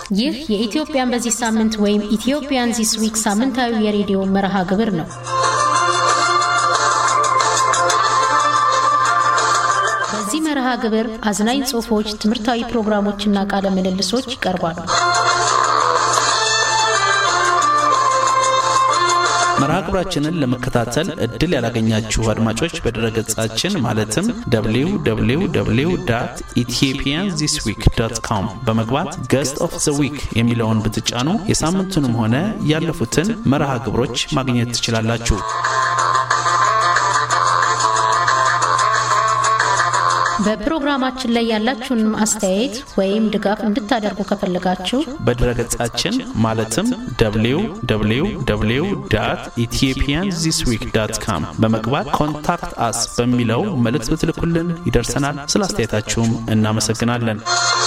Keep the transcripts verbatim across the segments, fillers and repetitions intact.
ይህ የኢትዮጵያን በዚህ ሳምንት ወይም ኢትዮጵያን ዚስ ዊክ ሳምንታዊ የሬዲዮ መርሃ ግብር ነው። በዚህ መርሃ ግብር አዝናኝ ጽሑፎች፣ ትምህርታዊ ፕሮግራሞችና ቃለ ምልልሶች ይቀርባሉ። መርሃ ግብራችንን ለመከታተል እድል ያላገኛችሁ አድማጮች በድረገጻችን ማለትም ደብሊው ደብሊው ደብሊው ዶት ኢትዮጵያን ዚስ ዊክ ዶት ኮም በመግባት ገስት ኦፍ ዘ ዊክ የሚለውን ብትጫኑ የሳምንቱንም ሆነ ያለፉትን መርሃ ግብሮች ማግኘት ትችላላችሁ። በፕሮግራማችን ላይ ያላችሁን አስተያየት ወይም ድጋፍ እንድታደርጉ ከፈለጋችሁ በድረገጻችን ማለትም ደብሊው ደብሊው ደብሊው ዶት ኢትዮጵያን ዚስ ዊክ ዶት ኮም በመግባት ኮንታክት አስ በሚለው መልእክት ብትልኩልን ይደርሰናል። ስለ አስተያየታችሁም እናመሰግናለን።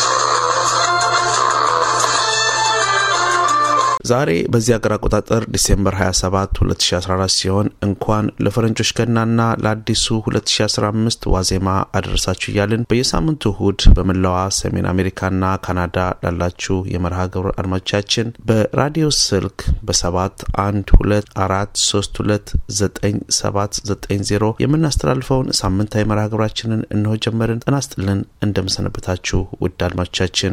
ዛሬ በዚህ አገር አቆጣጠር ዲሴምበር ሃያ ሰባት ሁለት ሺህ አስራ አራት ሲሆን እንኳን ለፈረንጆች ገናና ለአዲሱ ሁለት ሺህ አስራ አምስት ዋዜማ አደረሳችሁ እያልን በየሳምንቱ እሁድ በመላዋ ሰሜን አሜሪካና ካናዳ ላላችሁ የመርሃ ግብር አድማጮቻችን በራዲዮ ስልክ በሰባት አንድ ሁለት አራት ሶስት ሁለት ዘጠኝ ሰባት ዘጠኝ ዜሮ የምናስተላልፈውን ሳምንታዊ መርሃ ግብራችንን እነሆ ጀመርን። ጤና ይስጥልን፣ እንደምሰነበታችሁ ውድ አድማጮቻችን።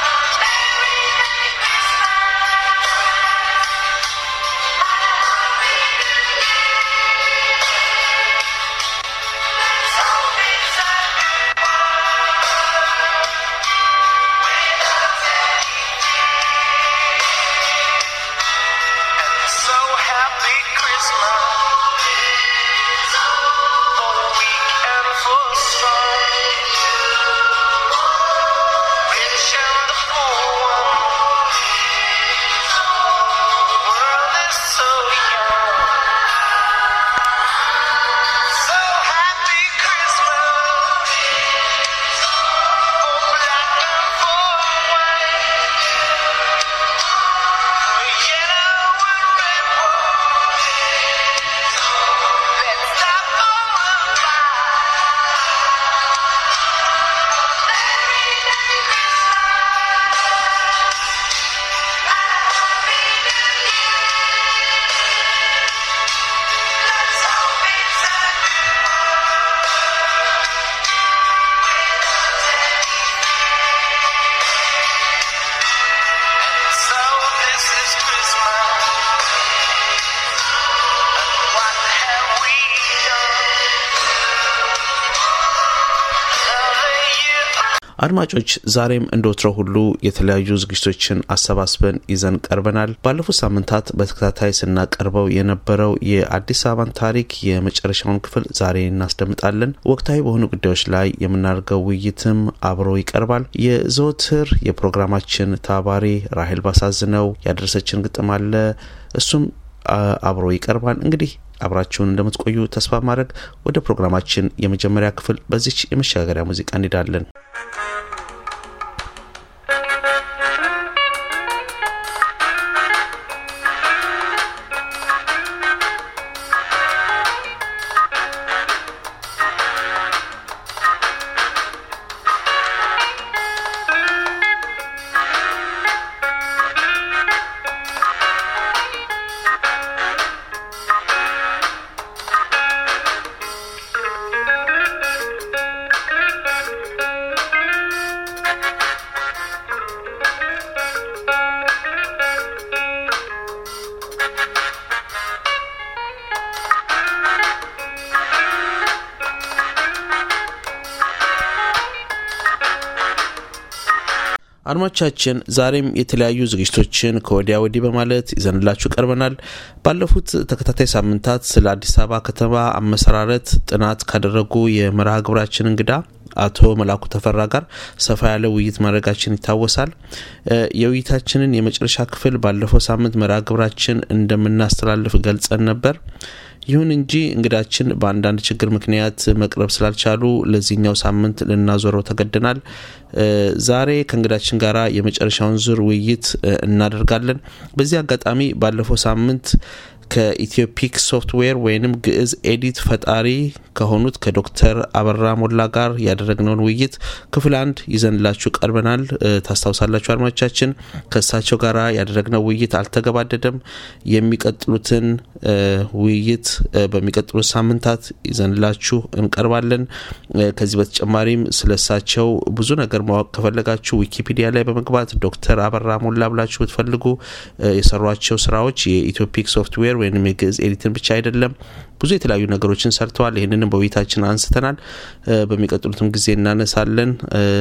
አድማጮች ዛሬም እንደወትሮው ሁሉ የተለያዩ ዝግጅቶችን አሰባስበን ይዘን ቀርበናል። ባለፉት ሳምንታት በተከታታይ ስናቀርበው የነበረው የአዲስ አበባን ታሪክ የመጨረሻውን ክፍል ዛሬ እናስደምጣለን። ወቅታዊ በሆኑ ጉዳዮች ላይ የምናደርገው ውይይትም አብሮ ይቀርባል። የዘወትር የፕሮግራማችን ተባባሪ ራሄል ባሳዝነው ያደረሰችን ግጥም አለ፣ እሱም አብሮ ይቀርባል። እንግዲህ አብራችሁን እንደምትቆዩ ተስፋ ማድረግ ወደ ፕሮግራማችን የመጀመሪያ ክፍል በዚች የመሸጋገሪያ ሙዚቃ እንሄዳለን። አድማጮቻችን ዛሬም የተለያዩ ዝግጅቶችን ከወዲያ ወዲህ በማለት ይዘንላችሁ ቀርበናል። ባለፉት ተከታታይ ሳምንታት ስለ አዲስ አበባ ከተማ አመሰራረት ጥናት ካደረጉ የመርሃ ግብራችን እንግዳ አቶ መላኩ ተፈራ ጋር ሰፋ ያለ ውይይት ማድረጋችን ይታወሳል። የውይይታችንን የመጨረሻ ክፍል ባለፈው ሳምንት መርሃ ግብራችን እንደምናስተላልፍ ገልጸን ነበር። ይሁን እንጂ እንግዳችን በአንዳንድ ችግር ምክንያት መቅረብ ስላልቻሉ ለዚህኛው ሳምንት ልናዞረው ተገደናል። ዛሬ ከእንግዳችን ጋራ የመጨረሻውን ዙር ውይይት እናደርጋለን። በዚህ አጋጣሚ ባለፈው ሳምንት ከኢትዮፒክ ሶፍትዌር ወይንም ግዕዝ ኤዲት ፈጣሪ ከሆኑት ከዶክተር አበራ ሞላ ጋር ያደረግነውን ውይይት ክፍል አንድ ይዘንላችሁ ቀርበናል። ታስታውሳላችሁ አድማጮቻችን። ከሳቸው ጋር ያደረግነው ውይይት አልተገባደደም። የሚቀጥሉትን ውይይት በሚቀጥሉት ሳምንታት ይዘንላችሁ እንቀርባለን። ከዚህ በተጨማሪም ስለሳቸው ብዙ ነገር ማወቅ ከፈለጋችሁ ዊኪፒዲያ ላይ በመግባት ዶክተር አበራ ሞላ ብላችሁ ብትፈልጉ የሰሯቸው ስራዎች የኢትዮፒክ ሶፍትዌር ወይንም የግዕዝ ኤዲትን ብቻ አይደለም፣ ብዙ የተለያዩ ነገሮችን ሰርተዋል። ይሄንንም በውይይታችን አንስተናል። በሚቀጥሉትም ጊዜ እናነሳለን።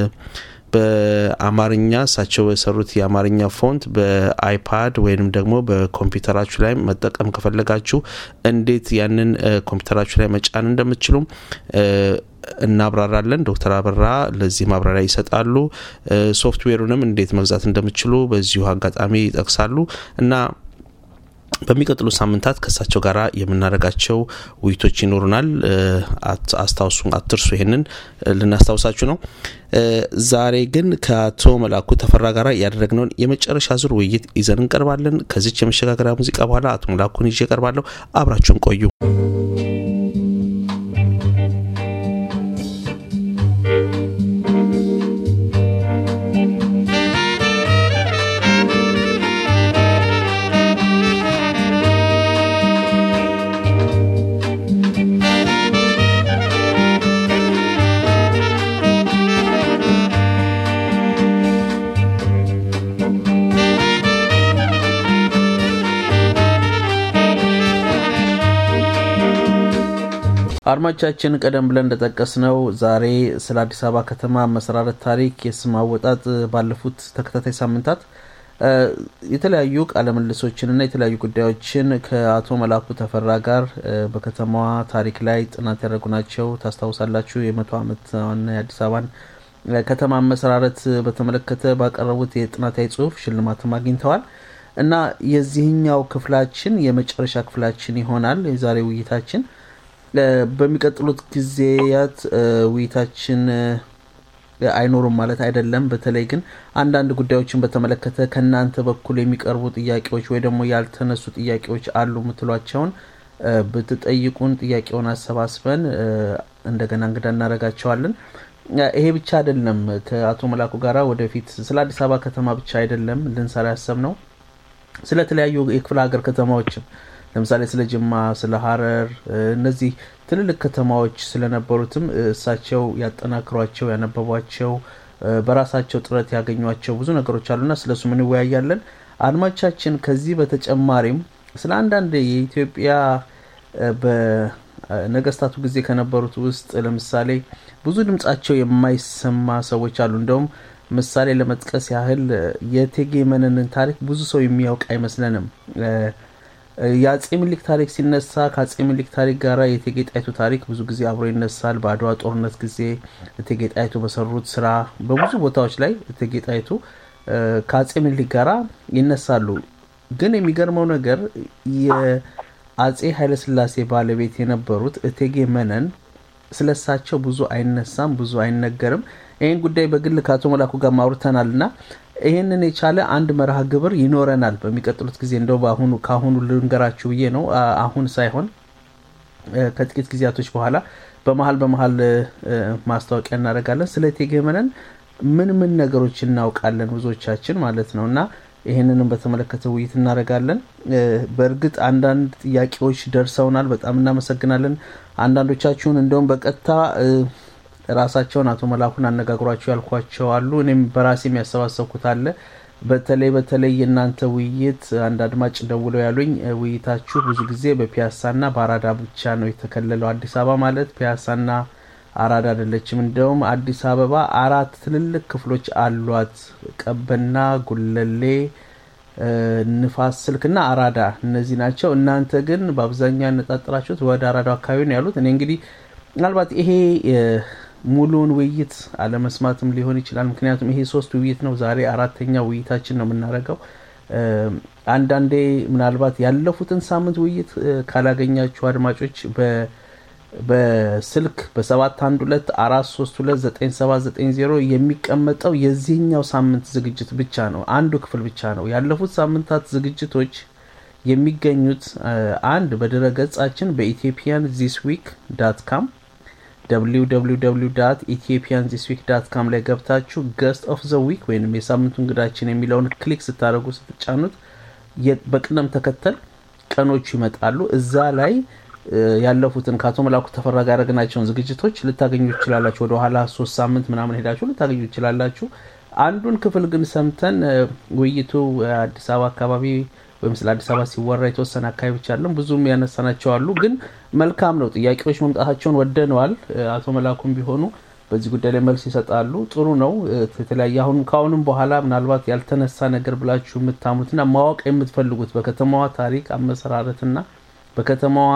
በአማርኛ ሳቸው የሰሩት የአማርኛ ፎንት በአይፓድ ወይንም ደግሞ በኮምፒውተራችሁ ላይ መጠቀም ከፈለጋችሁ እንዴት ያንን ኮምፒውተራችሁ ላይ መጫን እንደምትችሉ እናብራራለን። ዶክተር አበራ ለዚህ ማብራሪያ ይሰጣሉ። ሶፍትዌሩንም እንዴት መግዛት እንደምትችሉ በዚሁ አጋጣሚ ይጠቅሳሉ እና በሚቀጥሉ ሳምንታት ከሳቸው ጋራ የምናደርጋቸው ውይይቶች ይኖሩናል። አስታውሱ፣ አትርሱ። ይሄንን ልናስታውሳችሁ ነው። ዛሬ ግን ከአቶ መላኩ ተፈራ ጋራ ያደረግነውን የመጨረሻ ዙር ውይይት ይዘን እንቀርባለን። ከዚች የመሸጋገሪያ ሙዚቃ በኋላ አቶ መላኩን ይዤ እቀርባለሁ። አብራችሁን ቆዩ። አድማጮቻችን ቀደም ብለን እንደተጠቀስነው ዛሬ ስለ አዲስ አበባ ከተማ መሰራረት ታሪክ የስም አወጣጥ ባለፉት ተከታታይ ሳምንታት የተለያዩ ቃለ ምልልሶችንና የተለያዩ ጉዳዮችን ከአቶ መላኩ ተፈራ ጋር በከተማዋ ታሪክ ላይ ጥናት ያደረጉናቸው ታስታውሳላችሁ። የመቶ ዓመት የአዲስ አበባን ከተማ መሰራረት በተመለከተ ባቀረቡት የጥናታዊ ጽሁፍ ሽልማትም አግኝተዋል እና የዚህኛው ክፍላችን የመጨረሻ ክፍላችን ይሆናል የዛሬ ውይይታችን። በሚቀጥሉት ጊዜያት ውይይታችን አይኖርም ማለት አይደለም። በተለይ ግን አንዳንድ ጉዳዮችን በተመለከተ ከናንተ በኩል የሚቀርቡ ጥያቄዎች ወይ ደግሞ ያልተነሱ ጥያቄዎች አሉ ምትሏቸውን በተጠይቁን ጥያቄውን አሰባስበን እንደገና እንግዳ እናረጋቸዋለን። ይሄ ብቻ አይደለም። ከአቶ መላኩ ጋራ ወደፊት ስለ አዲስ አበባ ከተማ ብቻ አይደለም ልንሰራ ያሰብነው፣ ስለ ተለያዩ የክፍለ ሀገር ከተማዎችም ለምሳሌ ስለ ጅማ፣ ስለ ሐረር እነዚህ ትልልቅ ከተማዎች ስለነበሩትም እሳቸው ያጠናክሯቸው ያነበቧቸው በራሳቸው ጥረት ያገኟቸው ብዙ ነገሮች አሉና ስለሱ ምን እንወያያለን። አድማጮቻችን ከዚህ በተጨማሪም ስለ አንዳንድ የኢትዮጵያ በነገስታቱ ጊዜ ከነበሩት ውስጥ ለምሳሌ ብዙ ድምጻቸው የማይሰማ ሰዎች አሉ። እንደውም ምሳሌ ለመጥቀስ ያህል የእቴጌ መነንን ታሪክ ብዙ ሰው የሚያውቅ አይመስለንም። የአጼ ምኒልክ ታሪክ ሲነሳ ከአጼ ምኒልክ ታሪክ ጋራ የእቴጌ ጣይቱ ታሪክ ብዙ ጊዜ አብሮ ይነሳል። በአድዋ ጦርነት ጊዜ እቴጌ ጣይቱ በሰሩት ስራ በብዙ ቦታዎች ላይ እቴጌ ጣይቱ ከአጼ ምኒልክ ጋራ ይነሳሉ። ግን የሚገርመው ነገር የአጼ ኃይለ ሥላሴ ባለቤት የነበሩት እቴጌ መነን ስለሳቸው ብዙ አይነሳም፣ ብዙ አይነገርም። ይሄን ጉዳይ በግል ከአቶ መላኩ ጋር ማውርተናልና ይሄንን የቻለ አንድ መርሃ ግብር ይኖረናል በሚቀጥሉት ጊዜ። እንደው ባሁኑ ካሁኑ ልንገራችሁ ብዬ ነው። አሁን ሳይሆን ከጥቂት ጊዜያቶች በኋላ በመሃል በመሃል ማስታወቂያ እናደርጋለን። ስለ እቴጌ መነን ምን ምን ነገሮች እናውቃለን ብዙዎቻችን ማለት ነውና ይሄንንም በተመለከተ ውይይት እናደርጋለን። በእርግጥ አንዳንድ ጥያቄዎች ደርሰውናል፣ በጣም እናመሰግናለን። አንዳንዶቻችሁን እንደውም በቀጥታ ራሳቸውን አቶ መላኩን አነጋግሯቸው ያልኳቸው አሉ። እኔም በራሴ የሚያሰባሰብኩት አለ። በተለይ በተለይ እናንተ ውይይት አንድ አድማጭ ደውለው ያሉኝ ውይይታችሁ ብዙ ጊዜ በፒያሳና በአራዳ ብቻ ነው የተከለለው። አዲስ አበባ ማለት ፒያሳና አራዳ አይደለችም። እንደውም አዲስ አበባ አራት ትልልቅ ክፍሎች አሏት። ቀበና፣ ጉለሌ፣ ንፋስ ስልክና አራዳ እነዚህ ናቸው። እናንተ ግን በአብዛኛው ያነጣጥራችሁት ወደ አራዳ አካባቢ ነው ያሉት። እኔ እንግዲህ ምናልባት ይሄ ሙሉውን ውይይት አለመስማትም ሊሆን ይችላል። ምክንያቱም ይሄ ሶስት ውይይት ነው። ዛሬ አራተኛ ውይይታችን ነው የምናደርገው። አንዳንዴ ምናልባት ያለፉትን ሳምንት ውይይት ካላገኛችሁ አድማጮች በ በስልክ በሰባት አንድ ሁለት አራት ሶስት ሁለት ዘጠኝ ሰባት ዘጠኝ ዜሮ የሚቀመጠው የዚህኛው ሳምንት ዝግጅት ብቻ ነው። አንዱ ክፍል ብቻ ነው። ያለፉት ሳምንታት ዝግጅቶች የሚገኙት አንድ በድረገጻችን በኢትዮጵያን ዚስ ዊክ ዶት ኮም ደብሊው ደብሊው ደብሊው ዶት ኢትዮጵያን ዚስ ዊክ ዶት ኮም ላይ ገብታችሁ ገስት ኦፍ ዘ ዊክ ወይንም የሳምንቱ እንግዳችን የሚለውን ክሊክ ስታደርጉ ስትጫኑት በቅደም ተከተል ቀኖቹ ይመጣሉ። እዛ ላይ ያለፉትን ካቶ መላኩ ተፈራ ጋር ያደረግናቸውን ዝግጅቶች ልታገኙ ይችላላችሁ። ወደ ኋላ ሶስት ሳምንት ምናምን ሄዳችሁ ልታገኙ ይችላላችሁ። አንዱን ክፍል ግን ሰምተን ውይይቱ አዲስ አበባ አካባቢ ወይም ስለ አዲስ አበባ ሲወራ የተወሰነ አካባቢ ብቻ አይደለም ብዙም ያነሳናቸው አሉ። ግን መልካም ነው፣ ጥያቄዎች መምጣታቸውን ወደነዋል። አቶ መላኩም ቢሆኑ በዚህ ጉዳይ ላይ መልስ ይሰጣሉ። ጥሩ ነው። የተለያየ አሁን ካሁንም በኋላ ምናልባት ያልተነሳ ነገር ብላችሁ የምታሙትና ማወቅ የምትፈልጉት በከተማዋ ታሪክ አመሰራረትና በከተማዋ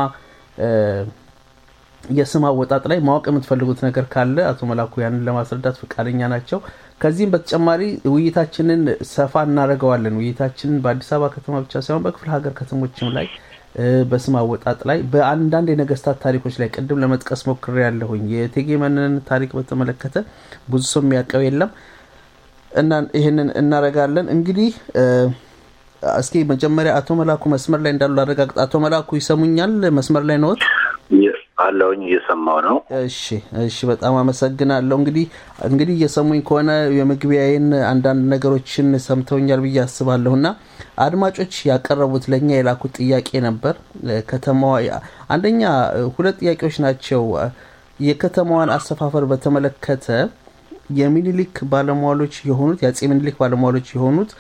የስም አወጣጥ ላይ ማወቅ የምትፈልጉት ነገር ካለ አቶ መላኩ ያንን ለማስረዳት ፈቃደኛ ናቸው። ከዚህም በተጨማሪ ውይይታችንን ሰፋ እናደርገዋለን። ውይይታችንን በአዲስ አበባ ከተማ ብቻ ሳይሆን በክፍለ ሀገር ከተሞችም ላይ በስም አወጣጥ ላይ በአንዳንድ የነገስታት ታሪኮች ላይ ቅድም ለመጥቀስ ሞክሬያለሁኝ። የእቴጌ መነንን ታሪክ በተመለከተ ብዙ ሰው የሚያውቀው የለም እና ይሄንን እናረጋለን። እንግዲህ እስኪ መጀመሪያ አቶ መላኩ መስመር ላይ እንዳሉ አረጋግጥ። አቶ መላኩ ይሰሙኛል? መስመር ላይ ነው አለውኝ እየሰማው ነው። እሺ እሺ በጣም አመሰግናለሁ። እንግዲህ እንግዲህ እየሰሙኝ ከሆነ የመግቢያዬን አንዳንድ ነገሮችን ሰምተውኛል ብዬ አስባለሁና አድማጮች ያቀረቡት ለኛ የላኩት ጥያቄ ነበር። ከተማዋ አንደኛ ሁለት ጥያቄዎች ናቸው። የከተማዋን አሰፋፈር በተመለከተ የሚኒሊክ ባለሟሎች የሆኑት ያጼ ሚኒሊክ ባለሟሎች የሆኑት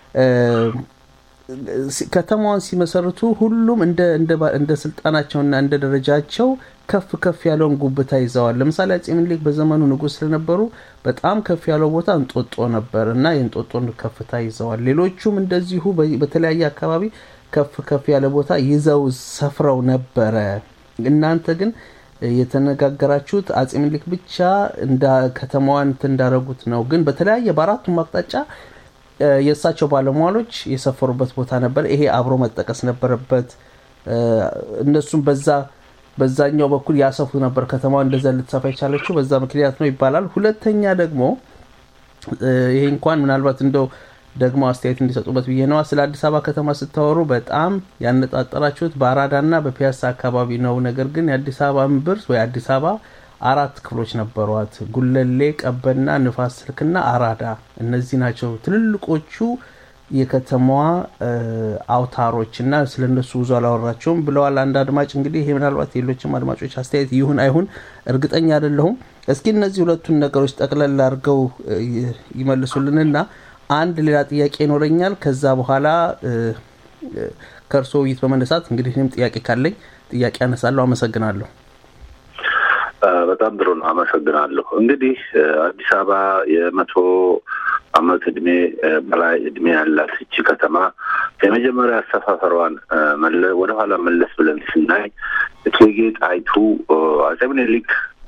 ከተማዋን ሲመሰርቱ ሁሉም እንደ እንደ እንደ ስልጣናቸውና እንደ ደረጃቸው ከፍ ከፍ ያለውን ጉብታ ይዘዋል። ለምሳሌ አጼ ሚኒሊክ በዘመኑ ንጉስ ስለነበሩ በጣም ከፍ ያለው ቦታ እንጦጦ ነበርና የእንጦጦን ከፍታ ይዘዋል። ሌሎቹም እንደዚሁ በተለያየ አካባቢ ከፍ ከፍ ያለ ቦታ ይዘው ሰፍረው ነበር። እናንተ ግን የተነጋገራችሁት አጼ ሚኒሊክ ብቻ እንደ ከተማዋን እንዳረጉት ነው። ግን በተለያየ በአራቱም አቅጣጫ የሳቸው ባለሟሎች የሰፈሩበት ቦታ ነበር። ይሄ አብሮ መጠቀስ ነበረበት። እነሱም በዛ በዛኛው በኩል ያሰፉ ነበር። ከተማው እንደዛ ልትሰፋ የቻለችው በዛ ምክንያት ነው ይባላል። ሁለተኛ ደግሞ ይሄ እንኳን ምናልባት እንደው ደግሞ አስተያየት እንዲሰጡበት ብዬ ነው። ስለ አዲስ አበባ ከተማ ስታወሩ በጣም ያነጣጠራችሁት በአራዳና በፒያሳ አካባቢ ነው። ነገር ግን የአዲስ አበባ እምብርት ወይ አዲስ አበባ አራት ክፍሎች ነበሯት። ጉለሌ፣ ቀበና፣ ንፋስ ስልክና አራዳ። እነዚህ ናቸው ትልልቆቹ የከተማዋ አውታሮችና ስለነሱ ብዙ አላወራቸውም ብለዋል አንድ አድማጭ። እንግዲህ ይሄ ምናልባት ሌሎችም አድማጮች አስተያየት ይሁን አይሁን እርግጠኛ አይደለሁም። እስኪ እነዚህ ሁለቱን ነገሮች ጠቅለል አድርገው ይመልሱልንና አንድ ሌላ ጥያቄ ይኖረኛል። ከዛ በኋላ ከርሶ ውይይት በመነሳት እንግዲህ እኔም ጥያቄ ካለኝ ጥያቄ አነሳለሁ። አመሰግናለሁ። በጣም ጥሩ ነው። አመሰግናለሁ። እንግዲህ አዲስ አበባ የመቶ አመት እድሜ በላይ እድሜ ያላት እቺ ከተማ የመጀመሪያ አሰፋፈሯን ወደ ኋላ መለስ ብለን ስናይ እቴጌ ጣይቱ አጼ ሚኒሊክ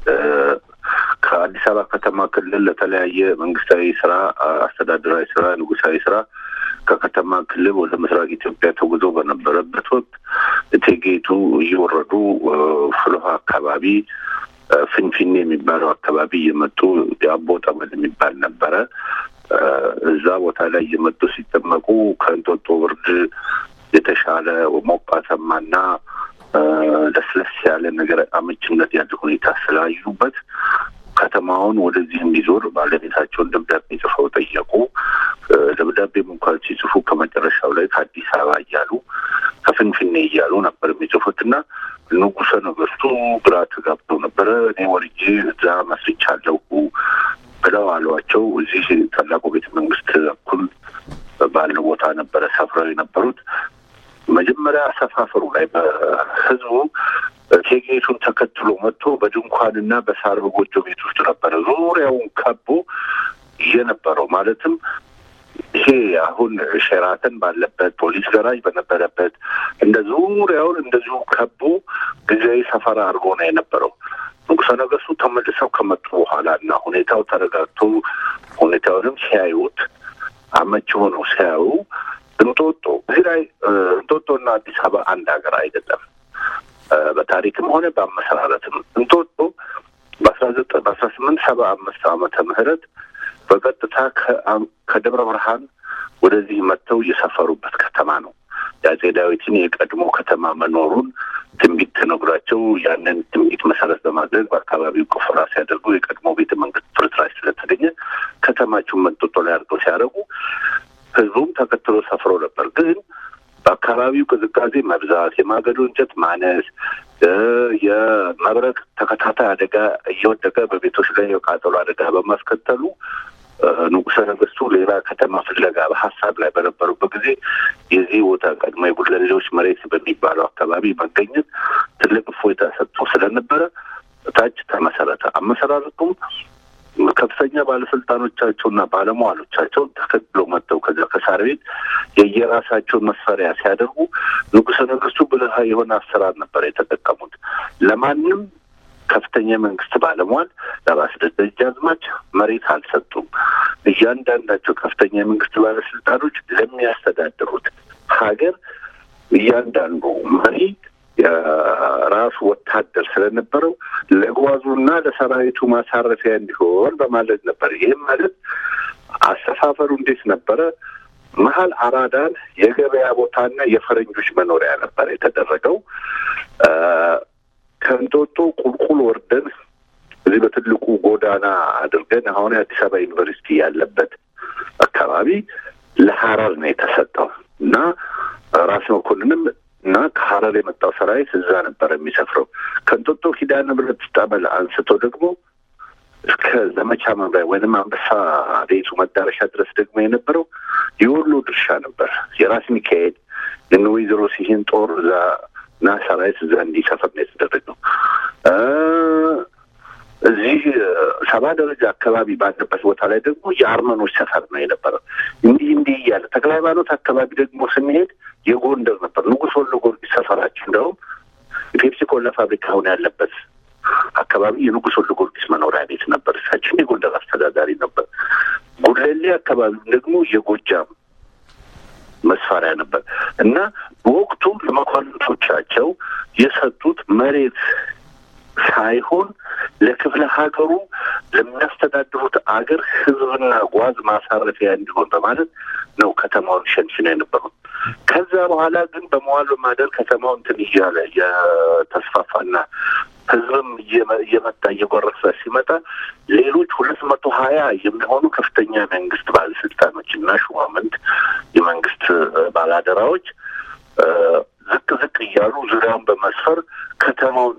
ከአዲስ አበባ ከተማ ክልል ለተለያየ መንግስታዊ ስራ፣ አስተዳደራዊ ስራ፣ ንጉሳዊ ስራ ከከተማ ክልል ወደ ምስራቅ ኢትዮጵያ ተጉዞ በነበረበት ወቅት እቴጌቱ እየወረዱ ፍልውሃ አካባቢ ፍንፍኔ የሚባለው አካባቢ የመጡ የአቦ ጠበል የሚባል ነበረ። እዛ ቦታ ላይ የመጡ ሲጠመቁ ከእንጦጦ ብርድ የተሻለ ሞቃታማና ለስለስ ያለ ነገር አመችነት ያለው ሁኔታ ስላዩበት ከተማውን ወደዚህ እንዲዞር ባለቤታቸውን ደብዳቤ ጽፈው ጠየቁ። ደብዳቤም እንኳን ሲጽፉ ከመጨረሻው ላይ ከአዲስ አበባ እያሉ ከፍንፍኔ እያሉ ነበር የሚጽፉትና ንጉሠ ነገሥቱ ግራ ተጋብተው ነበረ። እኔ ወርጄ እዛ መስርቻለሁ ብለው አሏቸው። እዚህ ታላቁ ቤተ መንግስት እኩል ባለው ቦታ ነበረ ሰፍረው የነበሩት። መጀመሪያ አሰፋፈሩ ላይ በህዝቡ እቴጌቱን ተከትሎ መጥቶ በድንኳንና በሳር በጎጆ ቤት ውስጥ ነበረ ዙሪያውን ከቦ የነበረው። ማለትም ይሄ አሁን ሸራተን ባለበት ፖሊስ ገራጅ በነበረበት እንደ ዙሪያውን እንደዚሁ ከቦ ጊዜያዊ ሰፈራ አድርጎ ነው የነበረው። ንጉሠ ነገሥቱ ተመልሰው ከመጡ በኋላ እና ሁኔታው ተረጋግቶ ሁኔታውንም ሲያዩት አመቺ ሆነው ሲያዩ እንጦጦ እዚህ ላይ እንጦጦና አዲስ አበባ አንድ ሀገር አይደለም። በታሪክም ሆነ በአመሰራረትም እንጦጦ በአስራ ዘጠኝ በአስራ ስምንት ሰባ አምስት ዓመተ ምህረት በቀጥታ ከደብረ ብርሃን ወደዚህ መጥተው የሰፈሩበት ከተማ ነው። የአፄ ዳዊትን የቀድሞ ከተማ መኖሩን ትንቢት ተነግሯቸው ያንን ትንቢት መሰረት በማድረግ በአካባቢው ቁፋሮ ሲያደርጉ የቀድሞ ቤተ መንግስት ፍርስራሽ ስለተገኘ ከተማቸውን መንጦጦ ላይ አድርገው ሲያደርጉ ህዝቡም ተከትሎ ሰፍሮ ነበር። ግን በአካባቢው ቅዝቃዜ መብዛት፣ የማገዶ እንጨት ማነስ፣ የመብረቅ ተከታታይ አደጋ እየወደቀ በቤቶች ላይ የቃጠሎ አደጋ በማስከተሉ ንጉሠ ነገሥቱ ሌላ ከተማ ፍለጋ በሀሳብ ላይ በነበሩበት ጊዜ የዚህ ቦታ ቀድሞ የጉለሌዎች መሬት በሚባለው አካባቢ መገኘት ትልቅ እፎይታ ሰጥቶ ስለነበረ ታች ተመሰረተ። አመሰራረቱም ከፍተኛ ባለስልጣኖቻቸውና ባለሟሎቻቸው ተከትለው መጥተው ከዛ ከሳር ቤት የየራሳቸውን መስፈሪያ ሲያደርጉ ንጉሠ ነገሥቱ ብልህ የሆነ አሰራር ነበር የተጠቀሙት። ለማንም ከፍተኛ መንግስት ባለሟል ለራስ ደጃዝማች መሬት አልሰጡም። እያንዳንዳቸው ከፍተኛ መንግስት ባለስልጣኖች ለሚያስተዳድሩት ሀገር እያንዳንዱ መሪ የራሱ ወታደር ስለነበረው ለጓዙና ለሰራዊቱ ማሳረፊያ እንዲሆን በማለት ነበር። ይህም ማለት አሰፋፈሩ እንዴት ነበረ? መሀል አራዳን የገበያ ቦታና የፈረንጆች መኖሪያ ነበር የተደረገው። ከእንጦጦ ቁልቁል ወርደን እዚህ በትልቁ ጎዳና አድርገን አሁን የአዲስ አበባ ዩኒቨርሲቲ ያለበት አካባቢ ለሐረር ነው የተሰጠው እና ራስ መኮንንም እና ከሐረር የመጣው ሰራዊት እዛ ነበር የሚሰፍረው። ከእንጦጦ ኪዳነ ምሕረት ጠበል አንስቶ ደግሞ እስከ ዘመቻ መምሪያ ወይንም አንበሳ ቤቱ መዳረሻ ድረስ ደግሞ የነበረው የወሎ ድርሻ ነበር። የራስ ሚካኤል የነ ወይዘሮ ሲሂን ጦር እዛ እና ሰራዊት እዛ እንዲሰፍር ነው የተደረገው። እዚህ ሰባ ደረጃ አካባቢ ባለበት ቦታ ላይ ደግሞ የአርመኖች ሰፈር ነው የነበረው። እንዲህ እንዲህ እያለ ተክለ ሃይማኖት አካባቢ ደግሞ ስንሄድ የጎንደር ነበር። ንጉሥ ወልደ ጊዮርጊስ ሰፈራችን እንደውም የፔፕሲ ኮላ ፋብሪካ አሁን ያለበት አካባቢ የንጉሥ ወልደ ጊዮርጊስ መኖሪያ ቤት ነበር። እሳችን የጎንደር አስተዳዳሪ ነበር። ጉለሌ አካባቢ ደግሞ የጎጃም መስፈሪያ ነበር እና በወቅቱ ለመኳንንቶቻቸው የሰጡት መሬት ሳይሆን ለክፍለ ሀገሩ ለሚያስተዳድሩት አገር ህዝብና ጓዝ ማሳረፊያ እንዲሆን በማለት ነው ከተማውን ሸንሽነው የነበሩት። ከዛ በኋላ ግን በመዋል በማደር ከተማውን እንትን እያለ የተስፋፋና ህዝብም እየመጣ እየጎረፈ ሲመጣ ሌሎች ሁለት መቶ ሀያ የሚሆኑ ከፍተኛ መንግስት ባለስልጣኖች እና ሹማምንት የመንግስት ባላደራዎች ዝቅ ዝቅ እያሉ ዙሪያውን በመስፈር ከተማውን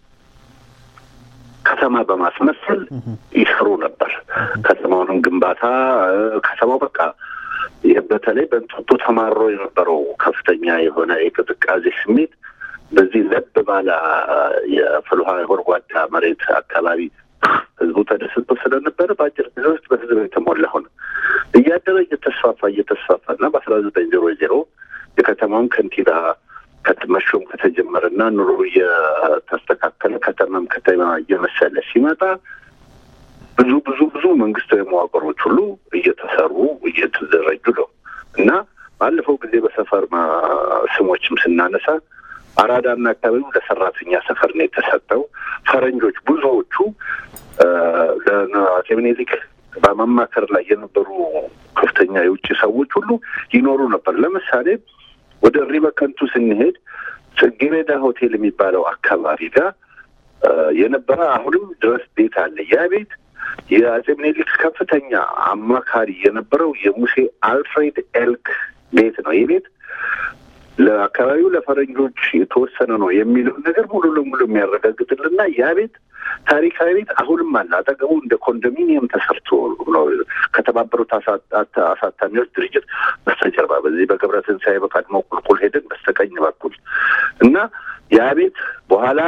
ከተማ በማስመሰል ይሰሩ ነበር። ከተማውንም ግንባታ ከተማው በቃ በተለይ በእንጦጦ ተማሮ የነበረው ከፍተኛ የሆነ የቅዝቃዜ ስሜት በዚህ ለብ ባለ የፍልውሃ ጎድጓዳ መሬት አካባቢ ህዝቡ ተደስቶ ስለነበረ በአጭር ጊዜ ውስጥ በህዝብ የተሞላ ሆነ። እያደረ እየተስፋፋ እየተስፋፋ እና በአስራ ዘጠኝ ዜሮ ዜሮ የከተማውን ከንቲባ ከተመሾም ከተጀመረና ኑሮ እየተስተካከለ ከተማም ከተማ እየመሰለ ሲመጣ ብዙ ብዙ ብዙ መንግስታዊ መዋቅሮች ሁሉ እየተሰሩ እየተደረጁ ነው እና ባለፈው ጊዜ በሰፈር ስሞችም ስናነሳ አራዳና አካባቢው ለሰራተኛ ሰፈር ነው የተሰጠው። ፈረንጆች ብዙዎቹ ለአፄ ምኒልክ በማማከር ላይ የነበሩ ከፍተኛ የውጭ ሰዎች ሁሉ ይኖሩ ነበር። ለምሳሌ ወደ ሪበከንቱ ስንሄድ ጽጌረዳ ሆቴል የሚባለው አካባቢ ጋር የነበረ አሁንም ድረስ ቤት አለ። ያ ቤት የአፄ ምኒልክ ከፍተኛ አማካሪ የነበረው የሙሴ አልፍሬድ ኤልክ ቤት ነው። ይህ ቤት ለአካባቢው ለፈረንጆች የተወሰነ ነው የሚለውን ነገር ሙሉ ለሙሉ የሚያረጋግጥልና ያ ቤት ታሪካዊ ቤት አሁንም አለ። አጠገቡ እንደ ኮንዶሚኒየም ተሰርቶ ነው ከተባበሩት አሳታሚዎች ድርጅት በስተጀርባ በዚህ በገብረ ትንሳኤ በቀድሞ ቁልቁል ሄደን በስተቀኝ በኩል እና ያ ቤት በኋላ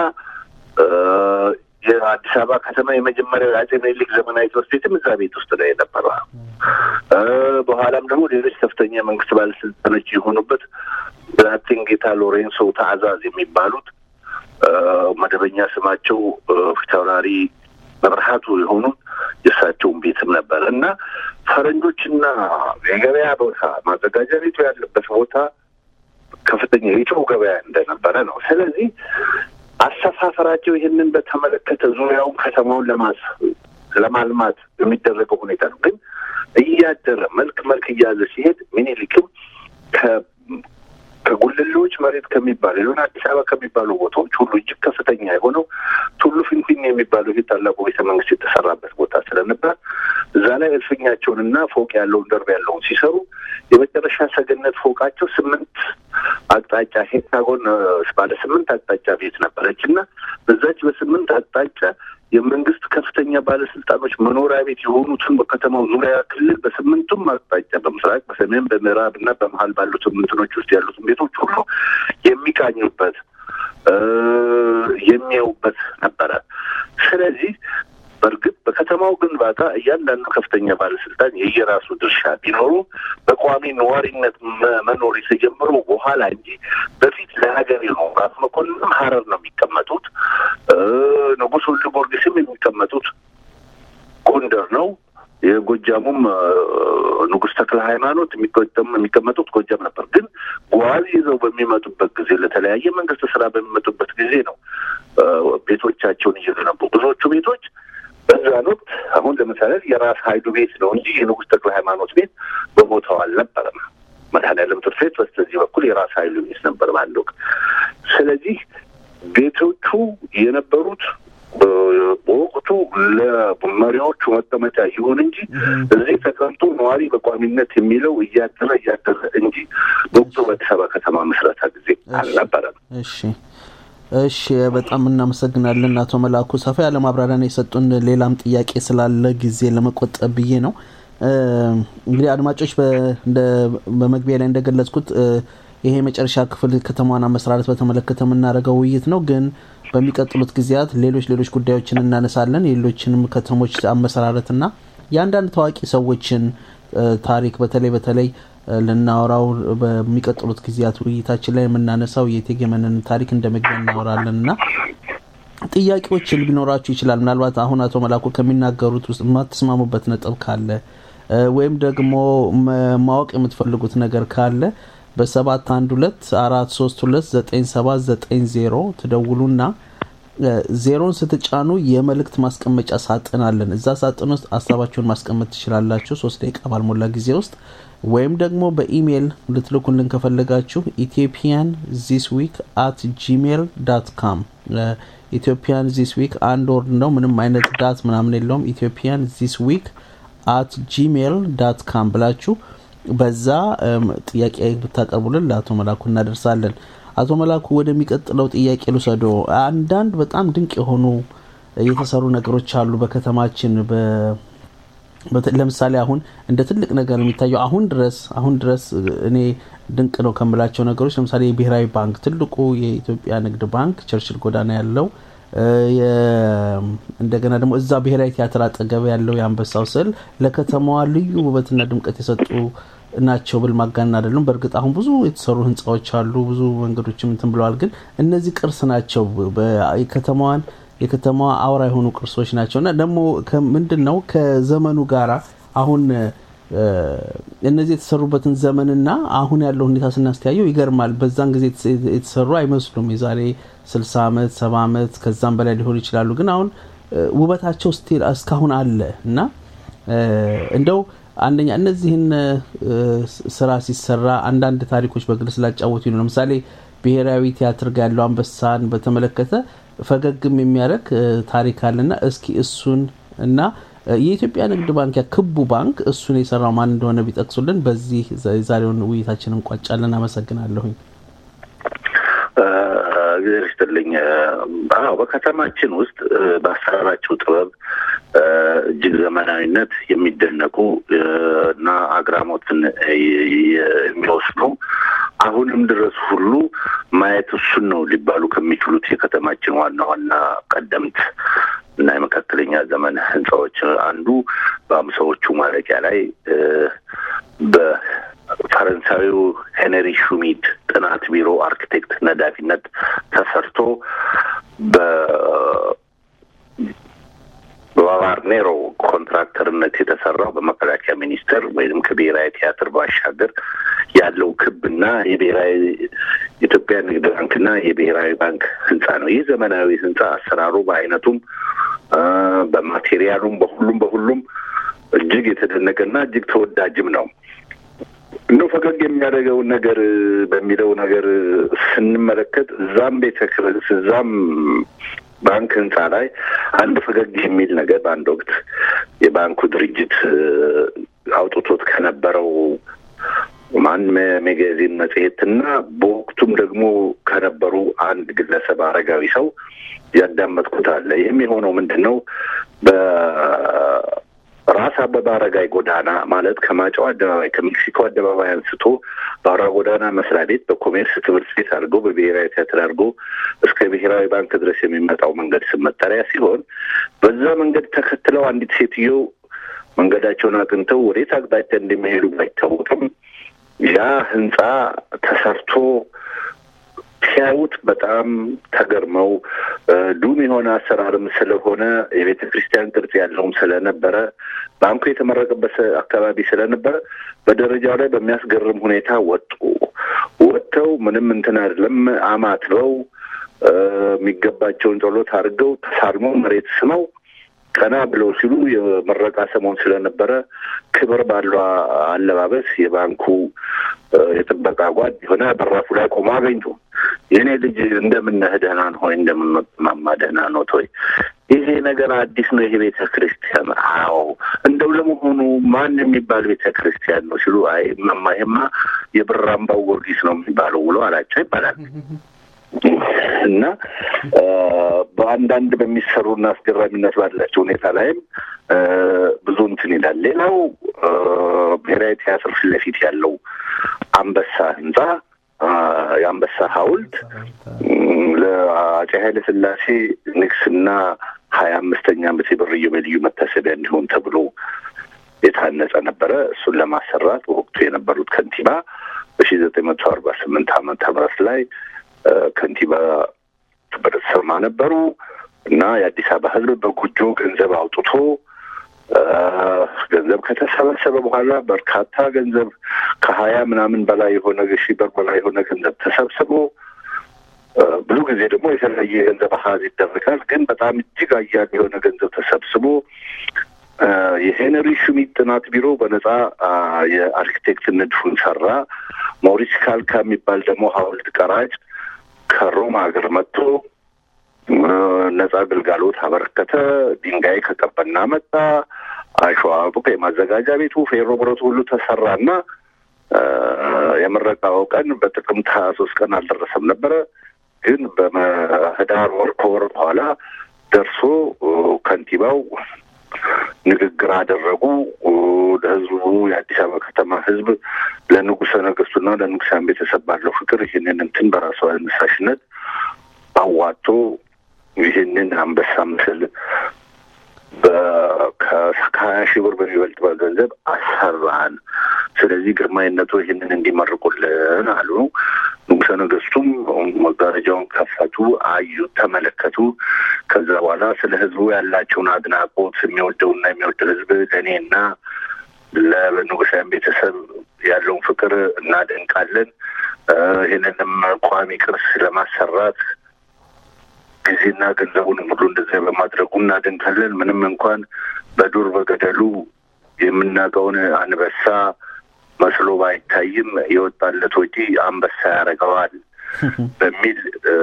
የአዲስ አበባ ከተማ የመጀመሪያው የአፄ ምኒልክ ዘመናዊ ትምህርት ቤትም እዛ ቤት ውስጥ ነው የነበረው። በኋላም ደግሞ ሌሎች ከፍተኛ መንግስት ባለስልጣኖች የሆኑበት ብላቴንጌታ ሎሬንሶ ታዕዛዝ የሚባሉት መደበኛ ስማቸው ፊታውራሪ መብርሃቱ የሆኑት የእሳቸውን ቤትም ነበር እና ፈረንጆችና የገበያ ቦታ ማዘጋጃ ቤቱ ያለበት ቦታ ከፍተኛ የጨው ገበያ እንደነበረ ነው። ስለዚህ አሰፋፈራቸው ይህንን በተመለከተ ዙሪያውን ከተማውን ለማስ ለማልማት የሚደረገው ሁኔታ ነው። ግን እያደረ መልክ መልክ እያዘ ሲሄድ ምኒልክም ከጉልሎች መሬት ከሚባለው የሆነ አዲስ አበባ ከሚባለው ቦታዎች ሁሉ እጅግ ከፍተኛ የሆነው ቱሉ ፊንፊኔ የሚባለው ይህ ታላቁ ቤተ መንግስት የተሰራበት ቦታ ስለነበር እዛ ላይ እልፍኛቸውንና ፎቅ ያለውን ደርብ ያለውን ሲሰሩ የመጨረሻ ሰገነት ፎቃቸው ስምንት አቅጣጫ ሄክታጎን ባለ ስምንት አቅጣጫ ቤት ነበረችና በዛች በስምንት አቅጣጫ የመንግስት ከፍተኛ ባለስልጣኖች መኖሪያ ቤት የሆኑትን በከተማው ዙሪያ ክልል በስምንቱም አቅጣጫ በምስራቅ በሰሜን በምዕራብና በመሃል ባሉት እንትኖች ውስጥ ያሉትን ቤቶች ሁሉ የሚቃኙበት የሚያዩበት ነበረ። ስለዚህ በርግጥ በከተማው ግንባታ እያንዳንዱ ከፍተኛ ባለስልጣን የየራሱ ድርሻ ቢኖሩ በቋሚ ነዋሪነት መኖር የተጀመሩ በኋላ እንጂ በፊት ለሀገር የሆኑ ራስ መኮንንም ሀረር ነው የሚቀመጡት። ንጉሥ ወልደ ጊዮርጊስም የሚቀመጡት ጎንደር ነው። የጎጃሙም ንጉሥ ተክለ ሃይማኖት የሚቀመጡት ጎጃም ነበር። ግን ጓዝ ይዘው በሚመጡበት ጊዜ ለተለያየ መንግስት ስራ በሚመጡበት ጊዜ ነው ቤቶቻቸውን እየገነቡ ብዙዎቹ ቤቶች በዛን ወቅት አሁን ለምሳሌ የራስ ኃይሉ ቤት ነው እንጂ የንጉሥ ተክለ ሃይማኖት ቤት በቦታው አልነበረም። መድኃኔዓለም ትምህርት ቤት በስተዚህ በኩል የራስ ኃይሉ ቤት ነበር ባለው ወቅት። ስለዚህ ቤቶቹ የነበሩት በወቅቱ ለመሪዎቹ መቀመጫ ይሁን እንጂ እዚህ ተቀምጦ ነዋሪ በቋሚነት የሚለው እያደረ እያደረ እንጂ በወቅቱ በአዲስ አበባ ከተማ ምስረታ ጊዜ አልነበረም። እሺ እሺ በጣም እናመሰግናለን አቶ መላኩ። ሰፋ ያለ ማብራሪያ የሰጡን ሌላም ጥያቄ ስላለ ጊዜ ለመቆጠብ ብዬ ነው። እንግዲህ አድማጮች በመግቢያ ላይ እንደገለጽኩት ይሄ መጨረሻ ክፍል ከተማዋን አመሰራረት በተመለከተ የምናደርገው ውይይት ነው። ግን በሚቀጥሉት ጊዜያት ሌሎች ሌሎች ጉዳዮችን እናነሳለን። ሌሎችንም ከተሞች አመሰራረትና ያንዳንድ ታዋቂ ሰዎችን ታሪክ በተለይ በተለይ ለናወራው በሚቀጥሉት ጊዜያት ውይይታችን ላይ የምናነሳው የእቴጌ መነንን ታሪክ እንደመግቢያ እናወራለንና ጥያቄዎች ሊኖራችሁ ይችላል። ምናልባት አሁን አቶ መላኩ ከሚናገሩት ውስጥ ማትስማሙበት ነጥብ ካለ ወይም ደግሞ ማወቅ የምትፈልጉት ነገር ካለ በሰባት አንድ ሁለት አራት ሶስት ሁለት ዘጠኝ ሰባት ዘጠኝ ዜሮ ተደውሉና ዜሮን ስትጫኑ የመልእክት ማስቀመጫ ሳጥን አለን። እዛ ሳጥን ውስጥ ሐሳባችሁን ማስቀመጥ ትችላላችሁ ሶስት ደቂቃ ባልሞላ ጊዜ ውስጥ። ወይም ደግሞ በኢሜል ልትልኩልን ከፈለጋችሁ ኢትዮጵያን ዚስ ዊክ አት ጂሜል ዶት ኮም ኢትዮጵያን ዚስ ዊክ አንድ ወርድ ነው፣ ምንም አይነት ዳት ምናምን የለውም። ኢትዮጵያን ዚስ ዊክ አት ጂሜል ዶት ኮም ብላችሁ በዛ ጥያቄ ብታቀርቡልን ለአቶ መላኩ እናደርሳለን። አቶ መላኩ ወደሚቀጥለው ጥያቄ ልውሰዶ። አንዳንድ በጣም ድንቅ የሆኑ የተሰሩ ነገሮች አሉ በከተማችን። በ ለምሳሌ አሁን እንደ ትልቅ ነገር የሚታየው አሁን ድረስ አሁን ድረስ እኔ ድንቅ ነው ከምላቸው ነገሮች ለምሳሌ የብሔራዊ ባንክ ትልቁ የኢትዮጵያ ንግድ ባንክ ቸርችል ጎዳና ያለው እንደገና ደግሞ እዛ ብሔራዊ ቲያትር አጠገብ ያለው የአንበሳው ስዕል ለከተማዋ ልዩ ውበትና ድምቀት የሰጡ ናቸው ብል ማጋነን አይደለም። በእርግጥ አሁን ብዙ የተሰሩ ህንጻዎች አሉ፣ ብዙ መንገዶችም እንትን ብለዋል። ግን እነዚህ ቅርስ ናቸው፣ በከተማዋን የከተማዋ አውራ የሆኑ ቅርሶች ናቸውና ደግሞ ምንድነው ከዘመኑ ጋራ አሁን እነዚህ የተሰሩበትን ዘመንና አሁን ያለው ሁኔታ ስናስተያየው ይገርማል። በዛን ጊዜ የተሰሩ አይመስሉም። የዛሬ ስልሳ አመት ሰባ አመት ከዛም በላይ ሊሆን ይችላሉ። ግን አሁን ውበታቸው ስቲል እስካሁን አለና እንደው አንደኛ እነዚህን ስራ ሲሰራ አንዳንድ ታሪኮች በግልጽ ስላጫወቱ ነው። ለምሳሌ ብሔራዊ ቲያትር ጋር ያለው አንበሳን በተመለከተ ፈገግም የሚያረክ ታሪክ አለና እስኪ እሱን እና የኢትዮጵያ ንግድ ባንክ ያክቡ ባንክ እሱን የሰራው ማን እንደሆነ ቢጠቅሱልን በዚህ ዛሬውን ውይይታችንን እንቋጫለን። አመሰግናለሁኝ። ግርስትልኝ አዎ በከተማችን ውስጥ በአሰራራቸው ጥበብ እጅግ ዘመናዊነት የሚደነቁ እና አግራሞትን የሚወስዱ አሁንም ድረስ ሁሉ ማየት እሱን ነው ሊባሉ ከሚችሉት የከተማችን ዋና ዋና ቀደምት እና የመካከለኛ ዘመን ህንጻዎች አንዱ በአምሳዎቹ ማለቂያ ላይ በፈረንሳዊው ሄነሪ ሹሚት ጥናት ቢሮ አርኪቴክት ነዳፊነት ተሰርቶ በ በዋርኔሮ ኮንትራክተርነት የተሰራው በመከላከያ ሚኒስቴር ወይም ከብሔራዊ ቲያትር ባሻገር ያለው ክብና የብሔራዊ ኢትዮጵያ ንግድ ባንክና የብሔራዊ ባንክ ህንጻ ነው። ይህ ዘመናዊ ህንጻ አሰራሩ በአይነቱም በማቴሪያሉም በሁሉም በሁሉም እጅግ የተደነቀና እጅግ ተወዳጅም ነው። እንደው ፈገግ የሚያደርገው ነገር በሚለው ነገር ስንመለከት እዛም ቤተክርስቲያን እዛም ባንክ ህንጻ ላይ አንድ ፈገግ የሚል ነገር በአንድ ወቅት የባንኩ ድርጅት አውጥቶት ከነበረው ማን መጋዚን መጽሔትና በወቅቱም ደግሞ ከነበሩ አንድ ግለሰብ አረጋዊ ሰው ያዳመጥኩት አለ። የሚሆነው ምንድነው በራስ አበበ አረጋይ ጎዳና ማለት ከማጫው አደባባይ ከሜክሲኮ አደባባይ አንስቶ ባራ ጎዳና መስሪያ ቤት በኮሜርስ ትምህርት ቤት አድርጎ በብሔራዊ ቲያትር አድርጎ እስከ ብሔራዊ ባንክ ድረስ የሚመጣው መንገድ ስም መጠሪያ ሲሆን በዛ መንገድ ተከትለው አንዲት ሴትዮ መንገዳቸውን አቅንተው ወዴት አቅጣጫ እንደሚሄዱ ባይታወቅም ያ ህንጻ ተሰርቶ ሲያዩት በጣም ተገርመው ዱም የሆነ አሰራርም ስለሆነ የቤተ ክርስቲያን ቅርጽ ያለውም ስለነበረ ባንኩ የተመረቀበት አካባቢ ስለነበረ በደረጃው ላይ በሚያስገርም ሁኔታ ወጡ ወጥተው ምንም እንትን አይደለም አማትበው የሚገባቸውን ጸሎት አድርገው ተሳልመው መሬት ስመው ቀና ብለው ሲሉ የመረቃ ሰሞን ስለነበረ ክብር ባለው አለባበስ የባንኩ የጥበቃ ጓድ የሆነ በራፉ ላይ ቆሞ አገኝቶ የኔ ልጅ እንደምን ነህ ደህና ነው ወይ እንደምን ማማ ደህና ነው ወይ ይሄ ነገር አዲስ ነው ይሄ ቤተ ክርስቲያን አዎ እንደው ለመሆኑ ማን የሚባል ቤተ ክርስቲያን ነው ሲሉ አይ ማማየማ የብራምባው ጊዮርጊስ ነው የሚባለው ብሎ አላቸው ይባላል እና በአንዳንድ በሚሰሩና አስገራሚነት ባላቸው ሁኔታ ላይም ብዙ እንትን ይላል። ሌላው ብሔራዊ ቲያትር ፊት ለፊት ያለው አንበሳ ህንጻ የአንበሳ ሐውልት ለአፄ ኃይለ ሥላሴ ንግስና ሀያ አምስተኛ ዓመት የብር ኢዮቤልዩ መታሰቢያ እንዲሆን ተብሎ የታነጸ ነበረ። እሱን ለማሰራት በወቅቱ የነበሩት ከንቲባ በሺህ ዘጠኝ መቶ አርባ ስምንት ዓመተ ምህረት ላይ ከንቲባ በተሰማ ነበሩ እና የአዲስ አበባ ህዝብ በጉጆ ገንዘብ አውጥቶ ገንዘብ ከተሰበሰበ በኋላ በርካታ ገንዘብ ከሀያ ምናምን በላይ የሆነ ሺህ ብር በላይ የሆነ ገንዘብ ተሰብስቦ ብዙ ጊዜ ደግሞ የተለያየ ገንዘብ አሃዝ ይደረጋል። ግን በጣም እጅግ አያሌ የሆነ ገንዘብ ተሰብስቦ የሄንሪ ሹሚት ጥናት ቢሮ በነጻ የአርኪቴክት ንድፉን ሰራ። ሞሪስ ካልካ የሚባል ደግሞ ሐውልት ቀራጭ ከሮማ ሀገር መጥቶ ነጻ አገልግሎት አበረከተ። ድንጋይ ከቀበና መጣ። አሸዋ ቡቄ ማዘጋጃ ቤቱ ፌሮ ብረቱ ሁሉ ተሰራና የምረቃው ቀን በጥቅምት ሀያ ሦስት ቀን አልደረሰም ነበረ። ግን በህዳር ወር ከወር በኋላ ደርሶ ከንቲባው ንግግር አደረጉ። ለህዝቡ የአዲስ አበባ ከተማ ህዝብ ለንጉሠ ነገሥቱና ለንጉሣን ቤተሰብ ባለው ፍቅር ይህንን እንትን በራሱ አነሳሽነት አዋጥቶ ይህንን አንበሳ ምስል ከሀያ ሺህ ብር በሚበልጥ በገንዘብ አሰራን። ስለዚህ ግርማዊነቱ ይህንን እንዲመርቁልን አሉ። ንጉሠ ነገሥቱም መጋረጃውን ከፈቱ፣ አዩ፣ ተመለከቱ። ከዛ በኋላ ስለ ህዝቡ ያላቸውን አድናቆት የሚወደውና የሚወደው ህዝብ ለእኔና ለንጉሣን ቤተሰብ ያለውን ፍቅር እናደንቃለን። ይህንንም ቋሚ ቅርስ ለማሰራት ጊዜና ገንዘቡን ሁሉ እንደዚያ በማድረጉ እናደንቃለን። ምንም እንኳን በዱር በገደሉ የምናውቀውን አንበሳ መስሎ ባይታይም የወጣለት ወጪ አንበሳ ያደርገዋል በሚል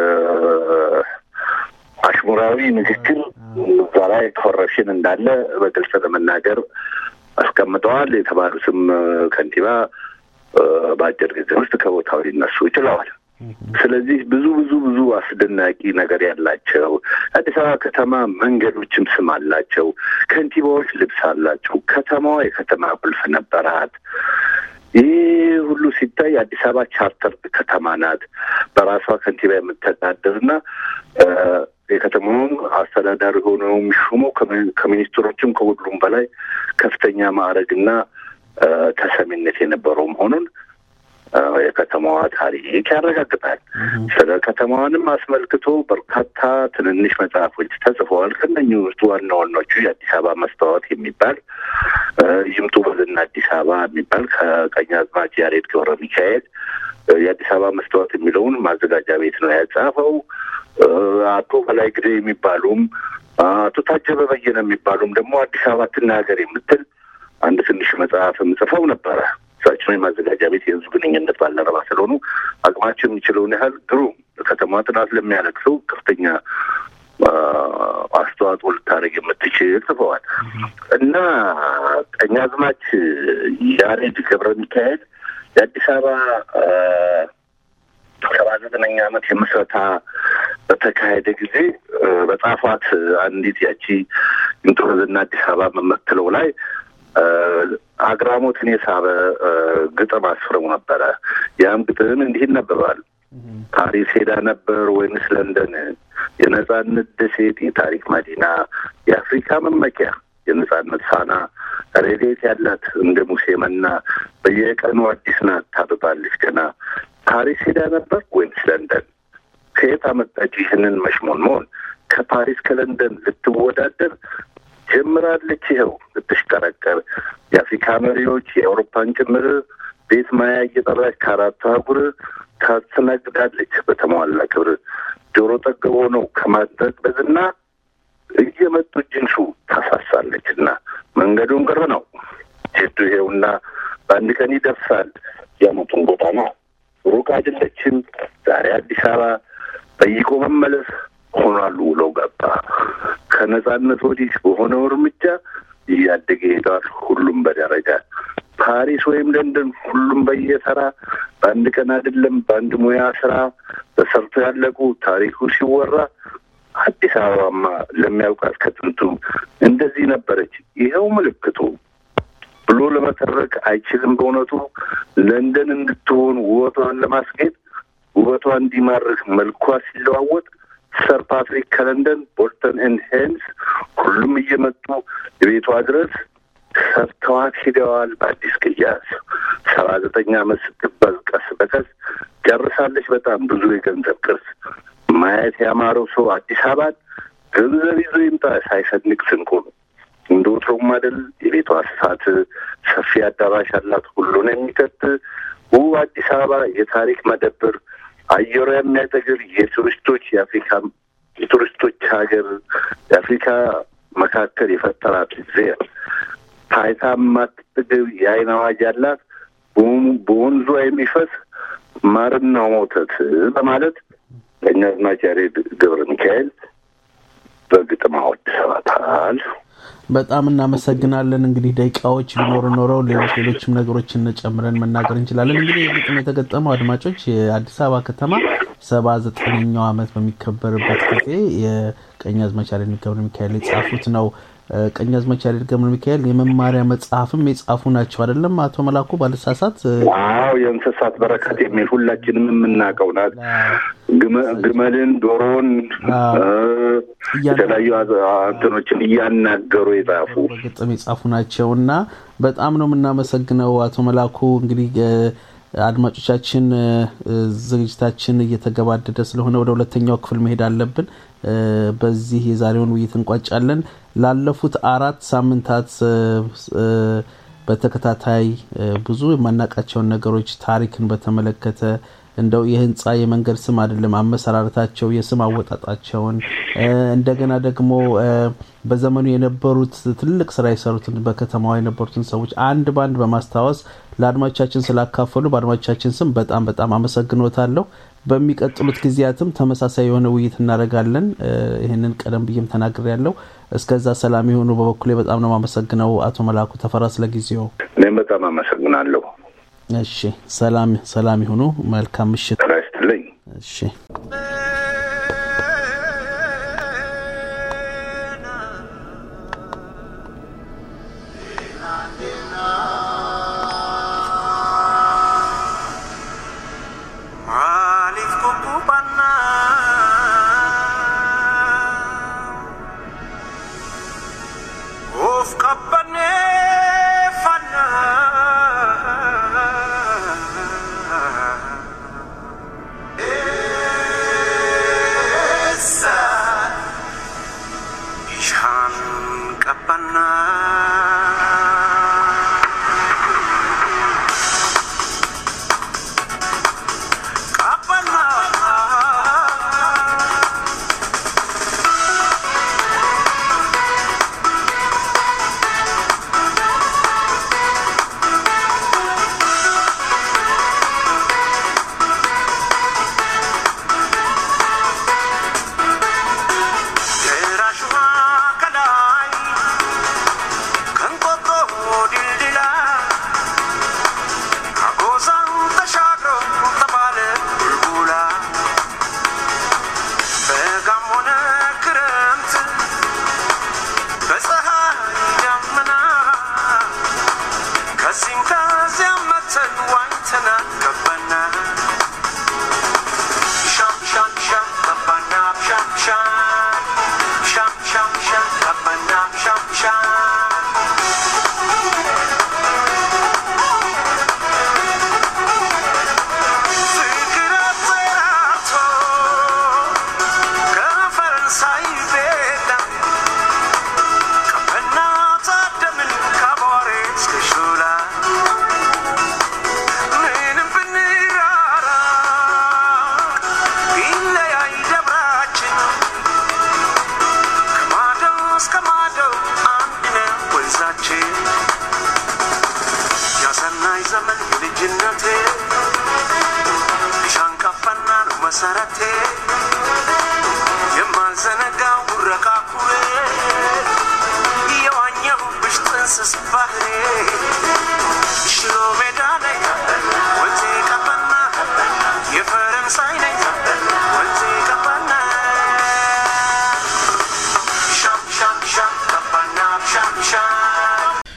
አሽሙራዊ ንግግር እዛ ላይ ኮረፕሽን እንዳለ በግልጽ ለመናገር አስቀምጠዋል። የተባሉትም ከንቲባ በአጭር ጊዜ ውስጥ ከቦታው ሊነሱ ይችለዋል። ስለዚህ ብዙ ብዙ ብዙ አስደናቂ ነገር ያላቸው አዲስ አበባ ከተማ መንገዶችም ስም አላቸው። ከንቲባዎች ልብስ አላቸው። ከተማዋ የከተማ ቁልፍ ነበራት። ይህ ሁሉ ሲታይ አዲስ አበባ ቻርተር ከተማ ናት። በራሷ ከንቲባ የምትተዳደርና የከተማውን አስተዳዳሪ ሆነው የሚሾመው ከሚኒስትሮችም ከሁሉም በላይ ከፍተኛ ማዕረግና ተሰሚነት የነበረው መሆኑን የከተማዋ ታሪክ ያረጋግጣል። ስለ ከተማዋንም አስመልክቶ በርካታ ትንንሽ መጽሐፎች ተጽፈዋል። ከእነኚህ ውስጥ ዋና ዋናዎቹ የአዲስ አበባ መስታወት የሚባል ይምጡ በልና አዲስ አበባ የሚባል ከቀኛዝማች ያሬድ ገብረ ሚካኤል የአዲስ አበባ መስታወት የሚለውን ማዘጋጃ ቤት ነው ያጻፈው። አቶ በላይ ግዴ የሚባሉም አቶ ታጀበ በየነ የሚባሉም ደግሞ አዲስ አበባ ትናገር የምትል አንድ ትንሽ መጽሐፍም ጽፈው ነበረ። እሳቸው የማዘጋጃ ቤት የህዝብ ግንኙነት ባልደረባ ስለሆኑ አቅማቸው የሚችለውን ያህል ድሮ ከተማ ጥናት ለሚያለቅሰው ከፍተኛ አስተዋጽኦ ልታደርግ የምትችል ጽፈዋል እና ቀኛዝማች ያሬድ ገብረ ሚካኤል የአዲስ አበባ ሰባ ዘጠነኛ ዓመት የምስረታ በተካሄደ ጊዜ በጻፏት አንዲት ያቺ ኢንትሮዝና አዲስ አበባ መመክለው ላይ አግራሞትን የሳበ ግጥም አስፍረው ነበረ። ያም ግጥም እንዲህ ይነበባል። ፓሪስ ሄዳ ነበር ወይንስ ለንደን? የነጻነት ደሴት፣ የታሪክ መዲና፣ የአፍሪካ መመኪያ፣ የነጻነት ፋና፣ ረዴት ያላት እንደ ሙሴ መና፣ በየቀኑ አዲስ ናት ታብባለች ገና። ፓሪስ ሄዳ ነበር ወይንስ ለንደን? ከየት አመጣች ይህንን መሽሞንሞን? ከፓሪስ ከለንደን ልትወዳደር ጀምራለች ይኸው ልትሽቀረቀር። የአፍሪካ መሪዎች የአውሮፓን ጭምር ቤት ማያ እየጠራች ከአራቱ አህጉር ታስተናግዳለች በተሟላ ክብር። ጆሮ ጠገብ ሆነው ከማድረግ በዝና እየመጡ ጅንሱ ታሳሳለችና መንገዱን ቅርብ ነው ጀቱ ይኸውና በአንድ ቀን ይደርሳል ያመቱን ጎዳና። ሩቅ አይደለችም ዛሬ አዲስ አበባ ጠይቆ መመለስ ሆኗል ውሎ ገባ። ከነጻነት ወዲህ በሆነው እርምጃ እያደገ ሄዷል ሁሉም በደረጃ። ፓሪስ ወይም ለንደን ሁሉም በየተራ በአንድ ቀን አይደለም በአንድ ሙያ ስራ በሰርቶ ያለቁ ታሪኩ ሲወራ። አዲስ አበባማ ለሚያውቃት ከጥንቱ እንደዚህ ነበረች ይኸው ምልክቱ ብሎ ለመተረክ አይችልም በእውነቱ። ለንደን እንድትሆን ውበቷን ለማስጌጥ ውበቷ እንዲማርክ መልኳ ሲለዋወጥ ሰር ፓትሪክ ከለንደን ቦልተን ኤንድ ሄንስ ሁሉም እየመጡ የቤቷ ድረስ ሰርተዋት ሂደዋል በአዲስ ቅያስ። ሰባ ዘጠኝ ዓመት ስትባል ቀስ በቀስ ጨርሳለች በጣም ብዙ የገንዘብ ቅርስ። ማየት ያማረው ሰው አዲስ አበባን ገንዘብ ይዞ ይምጣ ሳይሰንቅ ስንቁን። እንደ ወትሮም አይደል የቤቷ ስፋት ሰፊ አዳራሽ አላት ሁሉን የሚከት ውብ አዲስ አበባ የታሪክ መደብር። አየሩ የሚያጠግር የቱሪስቶች የአፍሪካ የቱሪስቶች ሀገር የአፍሪካ መካከል የፈጠራት ዜር ታይታ ማትጠግብ የአይን አዋጅ ያላት በወንዟ የሚፈስ ማርና ወተት በማለት ቀኛዝማች ያሬድ ገብረ ሚካኤል በግጥም አወድሰዋታል። በጣም እናመሰግናለን። እንግዲህ ደቂቃዎች ቢኖር ኖረው ሌሎች ሌሎችም ነገሮችን ጨምረን መናገር እንችላለን። እንግዲህ የግጥም የተገጠመው አድማጮች የአዲስ አበባ ከተማ ሰባ ዘጠነኛው ዓመት በሚከበርበት ጊዜ የቀኛዝማች ያሬድ ገብረ ሚካኤል የጻፉት ነው። ቀኛዝማች ያሬድ ገብረ ሚካኤል የመማሪያ መጽሐፍም የጻፉ ናቸው አይደለም አቶ መላኩ ባልሳሳት? አዎ የእንስሳት በረከት የሚል ሁላችንም የምናውቀው ናት። ግመልን ዶሮን የተለያዩ እንትኖችን እያናገሩ የጻፉ በግጥም የጻፉ ናቸውና በጣም ነው የምናመሰግነው አቶ መላኩ። እንግዲህ አድማጮቻችን ዝግጅታችን እየተገባደደ ስለሆነ ወደ ሁለተኛው ክፍል መሄድ አለብን። በዚህ የዛሬውን ውይይት እንቋጫለን። ላለፉት አራት ሳምንታት በተከታታይ ብዙ የማናቃቸውን ነገሮች ታሪክን በተመለከተ እንደው የህንጻ የመንገድ ስም አይደለም አመሰራረታቸው የስም አወጣጣቸውን እንደገና ደግሞ በዘመኑ የነበሩት ትልቅ ስራ የሰሩትን በከተማዋ የነበሩትን ሰዎች አንድ ባንድ በማስተዋወስ ለአድማጮቻችን ስላካፈሉ በአድማጮቻችን ስም በጣም በጣም አመሰግኖታለሁ። በሚቀጥሉት ጊዜያትም ተመሳሳይ የሆነ ውይይት እናደርጋለን። ይሄንን ቀደም ብዬም ተናግሬያለሁ። እስከዛ ሰላም ይሁኑ። በበኩሌ በጣም ነው ማመሰግነው አቶ መላኩ ተፈራ ስለጊዜው። እኔም በጣም አመሰግናለሁ። እሺ ሰላም ሰላም ይሁኑ። መልካም ምሽት። ተራስተልኝ። እሺ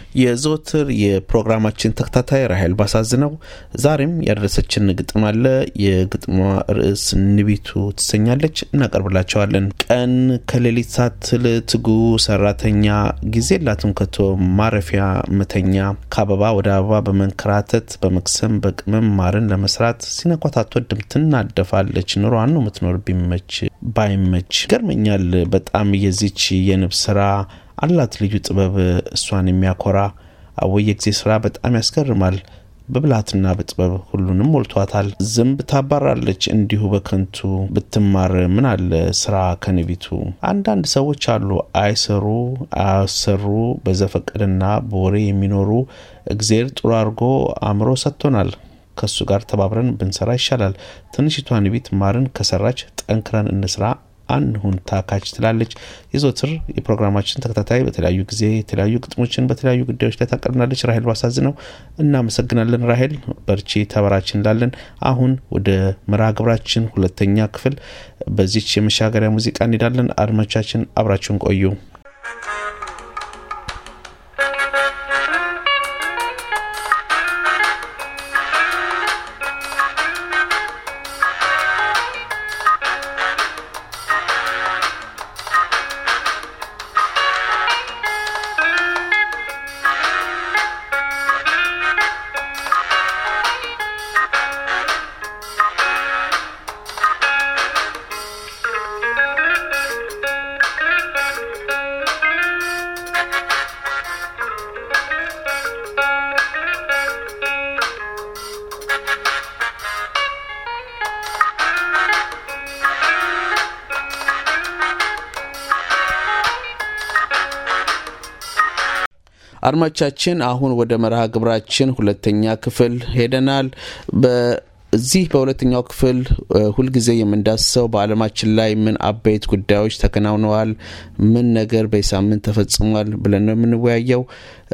የዘወትር የፕሮግራማችን ተከታታይ ራሄል ባሳዝነው ዛሬም ያደረሰችን ግጥም አለ። የግጥሟ ርዕስ ንቢቱ ትሰኛለች። እናቀርብላችኋለን። ቀን ከሌሊት ሳትል ትጉ ሰራተኛ ጊዜ ላቱም ከቶ ማረፊያ መተኛ ከአበባ ወደ አበባ በመንከራተት በመክሰም በቅመም ማርን ለመስራት ሲነኳታቶ ድምትና አደፋለች ኑሯን ነው ምትኖር ቢመች ባይመች ገርመኛል በጣም የዚች የንብ ስራ አላት ልዩ ጥበብ እሷን የሚያኮራ አወየ ጊዜ ስራ በጣም ያስገርማል በብላትና በጥበብ ሁሉንም ሞልቷታል ዝም ታባራለች እንዲሁ በከንቱ ብትማር ምን አለ ስራ ከንቢቱ አንዳንድ ሰዎች አሉ አይሰሩ አሰሩ በዘፈቀደና በወሬ የሚኖሩ እግዚአብሔር ጥሩ አርጎ አምሮ ሰጥቶናል ከሱ ጋር ተባብረን ብንሰራ ይሻላል ትንሽቷ ንቢት ማርን ከሰራች ጠንክረን እንስራ አንሁን ታካች ትላለች የዘወትር የፕሮግራማችን ተከታታይ በተለያዩ ጊዜ የተለያዩ ግጥሞችን በተለያዩ ጉዳዮች ላይ ታቀርብናለች ራሄል ባሳዝነው እናመሰግናለን ራሄል በርቺ ተበራችን እንላለን አሁን ወደ መርሃ ግብራችን ሁለተኛ ክፍል በዚህች የመሻገሪያ ሙዚቃ እንሄዳለን አድማጮቻችን አብራችሁን ቆዩ አድማጮቻችን አሁን ወደ መርሃ ግብራችን ሁለተኛ ክፍል ሄደናል በዚህ በሁለተኛው ክፍል ሁሉ ጊዜ የምንዳስሰው በአለማችን ላይ ምን አበይት ጉዳዮች ተከናውነዋል ምን ነገር በሳምንት ተፈጽሟል ብለን ነው የምንወያየው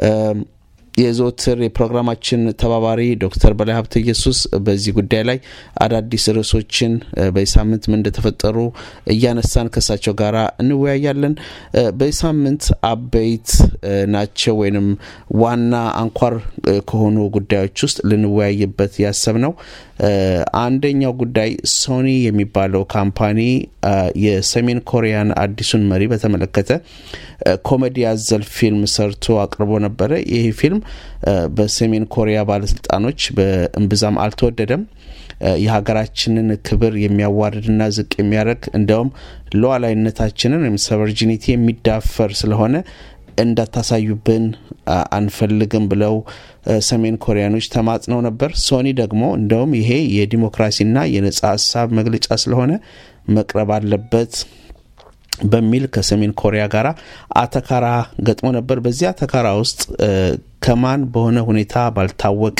የዘወትር የፕሮግራማችን ተባባሪ ዶክተር በላይ ሀብተ ኢየሱስ በዚህ ጉዳይ ላይ አዳዲስ ርዕሶችን በሳምንት ምን እንደተፈጠሩ እያነሳን ከሳቸው ጋራ እንወያያለን በሳምንት አበይት ናቸው ወይንም ዋና አንኳር ከሆኑ ጉዳዮች ውስጥ ልንወያይበት ያሰብነው አንደኛው ጉዳይ ሶኒ የሚባለው ካምፓኒ የሰሜን ኮሪያን አዲሱን መሪ በተመለከተ ኮሜዲ ያዘል ፊልም ሰርቶ አቅርቦ ነበር ይሄ ፊልም በሰሜን ኮሪያ ባለስልጣኖች በእንብዛም አልተወደደም የሀገራችንን ክብር የሚያዋርድና ዝቅ የሚያረክ እንደውም ሉዓላዊነታችንን ወይም ሰቨርጂኒቲ የሚዳፈር ስለሆነ እንዳታሳዩብን አንፈልግም ብለው ሰሜን ኮሪያኖች ተማጽነው ነበር ሶኒ ደግሞ እንደውም ይሄ የዲሞክራሲና የነጻ ሐሳብ መግለጫ ስለሆነ መቅረብ አለበት በሚል ከሰሜን ኮሪያ ጋራ አተካራ ገጥሞ ነበር በዚያ አተካራ ውስጥ ከማን በሆነ ሁኔታ ባልታወቀ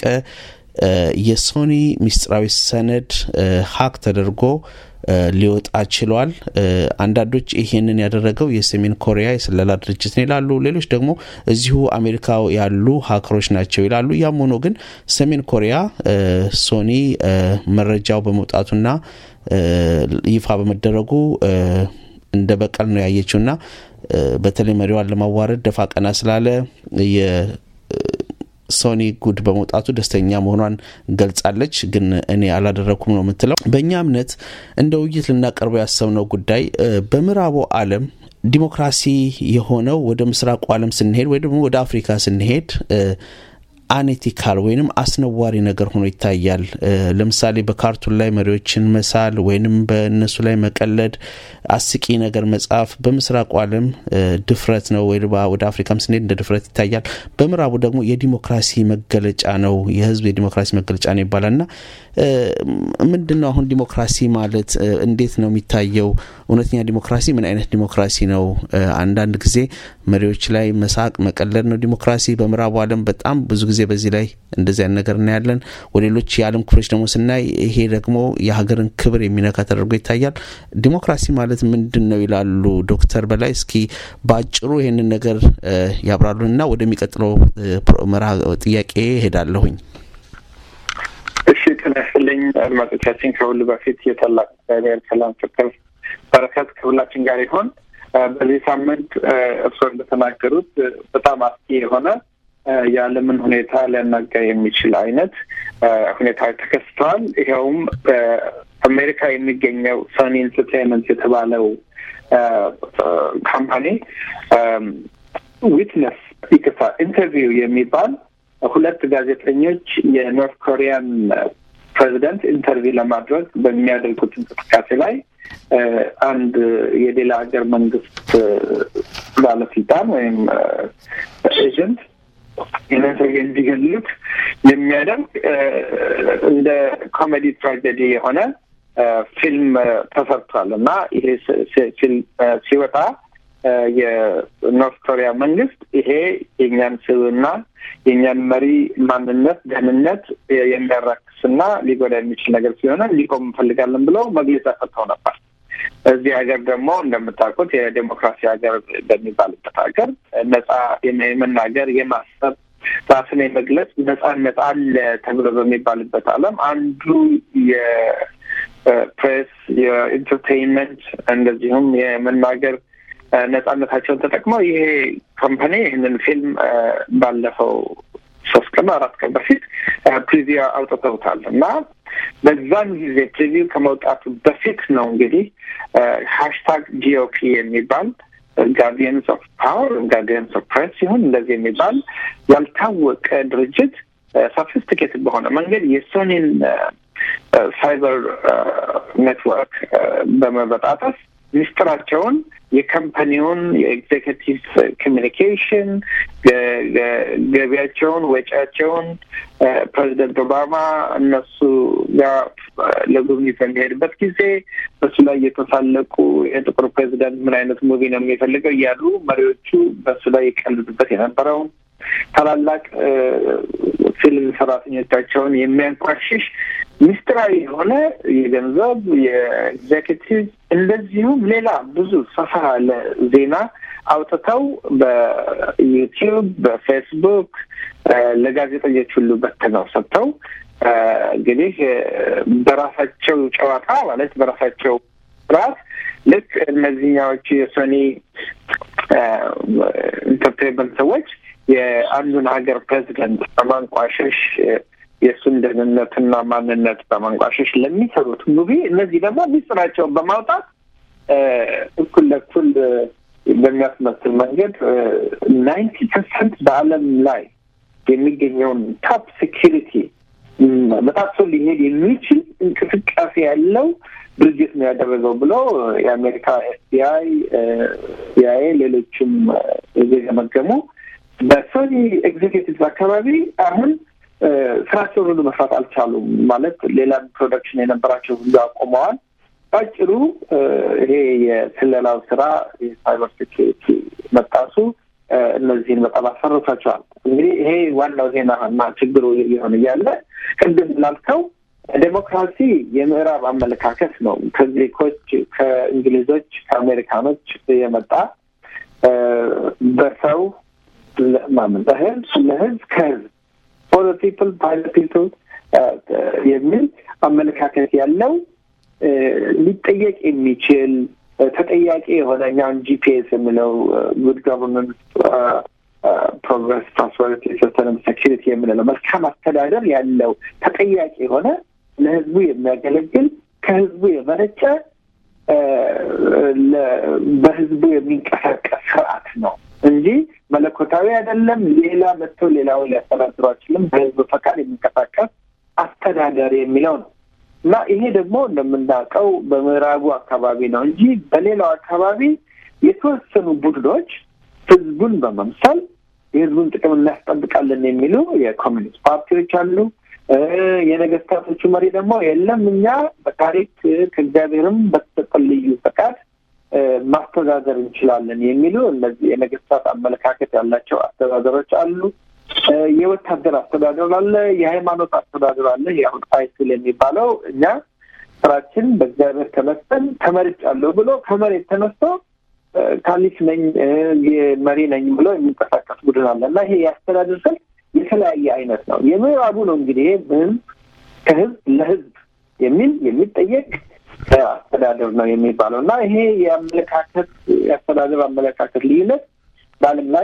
የሶኒ ሚስጥራዊ ሰነድ ሃክ ተደርጎ ሊወጣ ችሏል አንዳንዶች ይሄንን ያደረገው የሰሜን ኮሪያ የስለላ ድርጅት ነው ይላሉ ሌሎች ደግሞ እዚሁ አሜሪካው ያሉ ሃከሮች ናቸው ይላሉ ያም ሆኖ ግን ሰሜን ኮሪያ ሶኒ መረጃው በመውጣቱና ይፋ በመደረጉ እንደ በቀል ነው ያየችውና በተለይ መሪዋን ለማዋረድ ደፋ ቀና ስላለ የሶኒ ጉድ በመውጣቱ ደስተኛ መሆኗን ገልጻለች ግን እኔ አላደረኩም ነው የምትለው በእኛ እምነት እንደ ውይይት ልናቀርበው ያሰብነው ጉዳይ በምዕራቡ ዓለም ዲሞክራሲ የሆነው ወደ ምስራቁ ዓለም ስንሄድ ወይ ደግሞ ወደ አፍሪካ ስንሄድ አንኤቲካል ወይንም አስነዋሪ ነገር ሆኖ ይታያል ለምሳሌ በካርቱን ላይ መሪዎችን መሳል ወይንም በእነሱ ላይ መቀለድ አስቂ ነገር መጻፍ በምስራቁ ዓለም ድፍረት ነው ወይ ወደ አፍሪካም ስንሄድ እንደ ድፍረት ይታያል በምዕራቡ ደግሞ የዲሞክራሲ መገለጫ ነው የህዝብ የዲሞክራሲ መገለጫ ነው ይባላልና ምንድነው አሁን ዲሞክራሲ ማለት እንዴት ነው የሚታየው እውነተኛ ዲሞክራሲ ምን አይነት ዲሞክራሲ ነው አንዳንድ ጊዜ መሪዎች ላይ መሳቅ መቀለድ ነው ዲሞክራሲ በምዕራቡ ዓለም በጣም ብዙ ጊዜ በዚህ ላይ እንደዚህ አይነት ነገር ነው ያለን ወሌሎች የዓለም ክፍሎች ደግሞ ስናይ ይሄ ደግሞ የሀገርን ክብር የሚነካ ተደርጎ ይታያል ዲሞክራሲ ማለት ምንድነው ይላሉ ዶክተር በላይ እስኪ ባጭሩ ይሄንን ነገር ያብራሩና ወደሚቀጥለው መርሃ ጥያቄ ሄዳለሁኝ እሺ ተነስተልኝ አድማጮቻችን ከሁሉ በፊት የታላቅ እግዚአብሔር ሰላም ፍቅር በረከት ከሁላችን ጋር ይሁን በዚህ ሳምንት እርሶ እንደተናገሩት በጣም አስቂ የሆነ የዓለምን ሁኔታ ሊያናጋ የሚችል አይነት ሁኔታ ተከስቷል። ይኸውም በአሜሪካ የሚገኘው ሶኒ ኢንተርቴይንመንት የተባለው ካምፓኒ ዊትነስ ይከፋ ኢንተርቪው የሚባል ሁለት ጋዜጠኞች የኖርት ኮሪያን ፕሬዚደንት ኢንተርቪው ለማድረግ በሚያደርጉት እንቅስቃሴ ላይ አንድ የሌላ ሀገር መንግስት ባለስልጣን ወይም ኤጀንት የነሰው እንዲገሉት የሚያደርግ እንደ ኮሜዲ ትራጀዲ የሆነ ፊልም ተሰርቷል እና ይሄ ፊልም ሲወጣ የኖርት ኮሪያ መንግስት ይሄ የኛን ስብዕና የኛን መሪ ማንነት ደህንነት የሚያራክስና ሊጎዳ የሚችል ነገር ስለሆነ ሊቆም እንፈልጋለን ብለው መግለጫ ሰጥተው ነበር። እዚህ ሀገር ደግሞ እንደምታውቁት የዴሞክራሲ ሀገር በሚባልበት ሀገር ነጻ የመናገር የማሰብ ራስን የመግለጽ ነጻነት አለ ተብሎ በሚባልበት ዓለም አንዱ የፕሬስ የኢንተርቴይንመንት እንደዚሁም የመናገር ነጻነታቸውን ተጠቅመው ይሄ ካምፓኒ ይህንን ፊልም ባለፈው ሶስት ቀን አራት ቀን በፊት ፕሪቪው አውጥተውታል እና በዛን ጊዜ ፕሪቪው ከመውጣቱ በፊት ነው እንግዲህ ሃሽታግ ጂኦፒ የሚባል ጋርዲያንስ ኦፍ ፓወር ጋርዲያንስ ኦፍ ፕሬስ ሲሆን እንደዚህ የሚባል ያልታወቀ ድርጅት ሶፊስቲኬትድ በሆነ መንገድ የሶኒን ሳይበር ኔትወርክ በመበጣጠስ ሚስጥራቸውን የካምፓኒውን የኤግዜኪቲቭ ኮሚኒኬሽን ገቢያቸውን ወጪያቸውን ፕሬዚደንት ኦባማ እነሱ ጋር ለጉብኝት በሚሄድበት ጊዜ በሱ ላይ የተሳለቁ የጥቁር ፕሬዚደንት ምን አይነት ሙቪ ነው የሚፈልገው እያሉ መሪዎቹ በሱ ላይ ይቀልዱበት የነበረውን ታላላቅ ፊልም ሰራተኞቻቸውን የሚያንቋሽሽ ሚስጥራዊ የሆነ የገንዘብ የኤግዜኪቲቭ እንደዚሁም ሌላ ብዙ ሰፋ ያለ ዜና አውጥተው በዩቲዩብ በፌስቡክ ለጋዜጠኞች ሁሉ በተናው ሰጥተው እንግዲህ በራሳቸው ጨዋታ ማለት በራሳቸው ስርዓት ልክ እነዚህኛዎቹ የሶኒ ኢንተርቴይንመንት ሰዎች የአንዱን ሀገር ፕሬዚደንት በማንቋሸሽ የእሱን ደህንነትና ማንነት በማንቋሸሽ ለሚሰሩት ሙቪ እነዚህ ደግሞ ሚስጥራቸውን በማውጣት እኩል ለኩል በሚያስመስል መንገድ ናይንቲ ፐርሰንት በዓለም ላይ የሚገኘውን ቶፕ ሴኪሪቲ በጣም ሊሄድ የሚችል እንቅስቃሴ ያለው ድርጅት ነው ያደረገው ብሎ የአሜሪካ ኤፍቢአይ ሲአይኤ ሌሎችም የገመገሙ በሶኒ ኤግዜኪቲቭ አካባቢ አሁን ስራቸውን ሁሉ መስራት አልቻሉም ማለት ሌላ ፕሮዳክሽን የነበራቸው ሁሉ አቆመዋል። ባጭሩ ይሄ የስለላው ስራ የሳይበር ሴኪሪቲ መጣሱ እነዚህን በጣም አስፈርቷቸዋል። እንግዲህ ይሄ ዋናው ዜና እና ችግሩ የሆነ እያለ ቅድም ላልከው ዴሞክራሲ የምዕራብ አመለካከት ነው። ከግሪኮች፣ ከእንግሊዞች፣ ከአሜሪካኖች የመጣ በሰው ለማመን በህዝብ ለህዝብ ከህዝብ for the people by the people የሚል አመለካከት ያለው ሊጠየቅ የሚችል ተጠያቂ የሆነ ኛን ጂፒኤስ የሚለው good governance progress prosperity sustainable security የሚለው መልካም አስተዳደር ያለው ተጠያቂ የሆነ ለህዝቡ የሚያገለግል ከህዝቡ የመነጨ በህዝቡ የሚንቀሳቀስ ስርዓት ነው እንጂ መለኮታዊ አይደለም። ሌላ መጥቶ ሌላው ሊያስተዳድራችልም በህዝብ ፈቃድ የሚንቀሳቀስ አስተዳደር የሚለው ነው እና ይሄ ደግሞ እንደምናውቀው በምዕራቡ አካባቢ ነው እንጂ በሌላው አካባቢ የተወሰኑ ቡድኖች ህዝቡን በመምሰል የህዝቡን ጥቅም እናስጠብቃለን የሚሉ የኮሚኒስት ፓርቲዎች አሉ። የነገስታቶቹ መሪ ደግሞ የለም እኛ በታሪክ ከእግዚአብሔርም በተሰጠን ልዩ ፈቃድ ማስተዳደር እንችላለን የሚሉ እነዚህ የነገስታት አመለካከት ያላቸው አስተዳደሮች አሉ። የወታደር አስተዳደር አለ፣ የሃይማኖት አስተዳደር አለ። ያው አይስል የሚባለው እኛ ስራችን በእግዚአብሔር ተመስጠን ተመርጫለሁ ብሎ ከመሬት ተነስቶ ካሊፍ ነኝ የመሪ ነኝ ብሎ የሚንቀሳቀስ ቡድን አለ እና ይሄ የአስተዳደር ስልት የተለያየ አይነት ነው። የምዕራቡ ነው እንግዲህ ህዝብ ከህዝብ ለህዝብ የሚል የሚጠየቅ አስተዳደር ነው የሚባለው እና ይሄ የአመለካከት የአስተዳደር አመለካከት ልዩነት በዓለም ላይ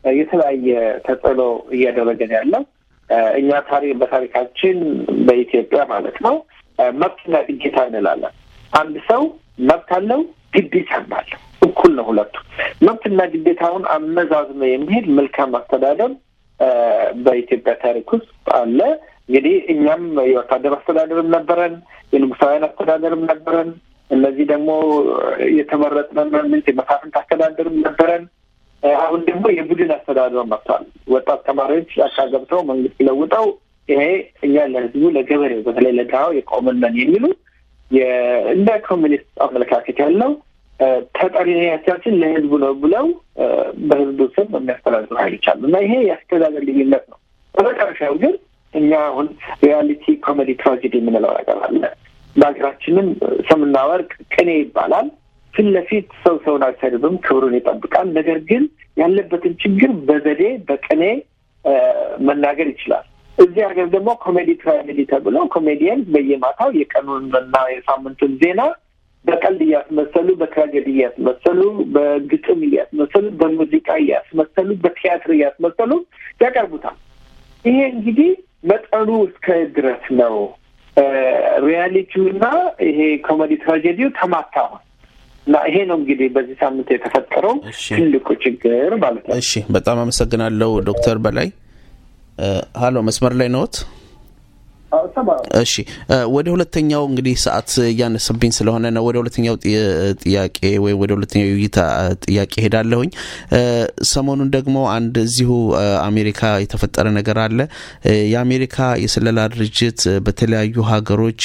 የተለያየ ተጽዕኖ እያደረገ ያለው እኛ ታሪክ በታሪካችን በኢትዮጵያ ማለት ነው መብትና ግዴታ እንላለን። አንድ ሰው መብት አለው፣ ግዴታ አለው። እኩል ነው ሁለቱ። መብትና ግዴታውን አመዛዝኖ የሚሄድ መልካም አስተዳደር በኢትዮጵያ ታሪክ ውስጥ አለ። እንግዲህ እኛም የወታደር አስተዳደርም ነበረን፣ የንጉሳውያን አስተዳደርም ነበረን። እነዚህ ደግሞ የተመረጥን መንግስት የመሳፍንት አስተዳደርም ነበረን። አሁን ደግሞ የቡድን አስተዳደር መጥቷል። ወጣት ተማሪዎች ጫካ ገብተው መንግስት ለውጠው ይሄ እኛ ለህዝቡ ለገበሬው በተለይ ለድሃው የቆመነን የሚሉ እንደ ኮሚኒስት አመለካከት ያለው ተጠሪነታችን ለህዝቡ ነው ብለው በህዝቡ ስም የሚያስተዳድሩ ኃይሎች አሉ እና ይሄ የአስተዳደር ልዩነት ነው። በመጨረሻው ግን እኛ አሁን ሪያሊቲ ኮሜዲ ትራጀዲ የምንለው ነገር አለ። በሀገራችንም ስምና ወርቅ ቅኔ ይባላል። ፊት ለፊት ሰው ሰውን አይሰድብም፣ ክብሩን ይጠብቃል። ነገር ግን ያለበትን ችግር በዘዴ በቅኔ መናገር ይችላል። እዚህ ሀገር ደግሞ ኮሜዲ ትራጀዲ ተብሎ ኮሜዲያን በየማታው የቀኑንና የሳምንቱን ዜና በቀልድ እያስመሰሉ፣ በትራጀዲ እያስመሰሉ፣ በግጥም እያስመሰሉ፣ በሙዚቃ እያስመሰሉ፣ በቲያትር እያስመሰሉ ያቀርቡታል። ይሄ እንግዲህ መጠኑ እስከ ድረስ ነው። ሪያሊቲውና ይሄ ኮሜዲ ትራጀዲው ተማታ እና ይሄ ነው እንግዲህ በዚህ ሳምንት የተፈጠረው ትልቁ ችግር ማለት ነው። እሺ፣ በጣም አመሰግናለሁ ዶክተር በላይ። ሃሎ፣ መስመር ላይ ነዎት? እሺ፣ ወደ ሁለተኛው እንግዲህ ሰዓት እያነሰብኝ ስለሆነ ነው ወደ ሁለተኛው ጥያቄ ወይ ወደ ሁለተኛው ውይይት ጥያቄ ሄዳለሁኝ። ሰሞኑን ደግሞ አንድ እዚሁ አሜሪካ የተፈጠረ ነገር አለ። የአሜሪካ የስለላ ድርጅት በተለያዩ ሀገሮች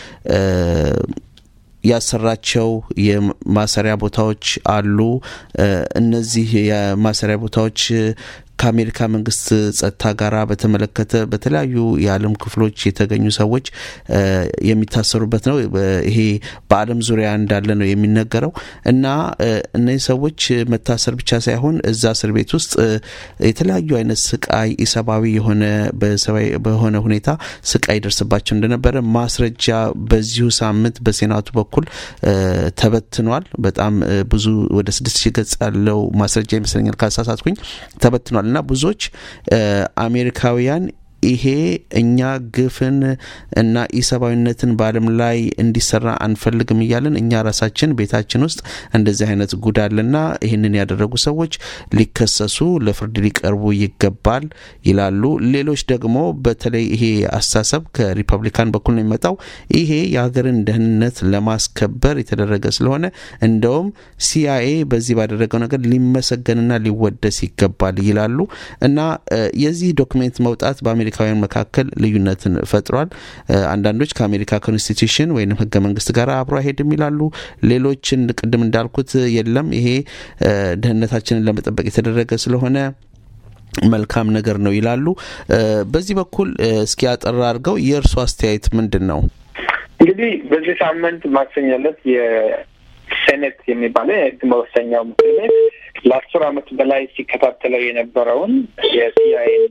ያሰራቸው የማሰሪያ ቦታዎች አሉ። እነዚህ የማሰሪያ ቦታዎች ከአሜሪካ መንግስት ጸጥታ ጋራ በተመለከተ በተለያዩ የዓለም ክፍሎች የተገኙ ሰዎች የሚታሰሩበት ነው። ይሄ በዓለም ዙሪያ እንዳለ ነው የሚነገረው እና እነዚህ ሰዎች መታሰር ብቻ ሳይሆን እዛ እስር ቤት ውስጥ የተለያዩ አይነት ስቃይ፣ ኢሰብአዊ የሆነ በሰብአዊ በሆነ ሁኔታ ስቃይ ደርስባቸው እንደነበረ ማስረጃ በዚሁ ሳምንት በሴናቱ በኩል ተበትኗል። በጣም ብዙ ወደ ስድስት ሺህ ገጽ ያለው ማስረጃ ይመስለኛል ካሳሳትኩኝ ተበትኗል። እና ብዙዎች አሜሪካውያን ይሄ እኛ ግፍን እና ኢሰብአዊነትን በዓለም ላይ እንዲሰራ አንፈልግም እያለን እኛ ራሳችን ቤታችን ውስጥ እንደዚህ አይነት ጉዳልና ይህንን ያደረጉ ሰዎች ሊከሰሱ ለፍርድ ሊቀርቡ ይገባል ይላሉ። ሌሎች ደግሞ በተለይ ይሄ አስተሳሰብ ከሪፐብሊካን በኩል ነው የሚመጣው። ይሄ የሀገርን ደህንነት ለማስከበር የተደረገ ስለሆነ እንደውም ሲአይኤ በዚህ ባደረገው ነገር ሊመሰገንና ሊወደስ ይገባል ይላሉ። እና የዚህ ዶክሜንት መውጣት በአሜሪካውያን መካከል ልዩነትን ፈጥሯል። አንዳንዶች ከአሜሪካ ኮንስቲቲዩሽን ወይም ህገ መንግስት ጋር አብሮ አይሄድም ይላሉ። ሌሎችን ቅድም እንዳልኩት የለም ይሄ ደህንነታችንን ለመጠበቅ የተደረገ ስለሆነ መልካም ነገር ነው ይላሉ። በዚህ በኩል እስኪ አጠር አድርገው የእርሱ አስተያየት ምንድን ነው? እንግዲህ በዚህ ሳምንት ማክሰኞ ዕለት የሴኔት የሚባለው የህግ መወሰኛው ምክር ቤት ለአስር ዓመት በላይ ሲከታተለው የነበረውን የሲአይኤን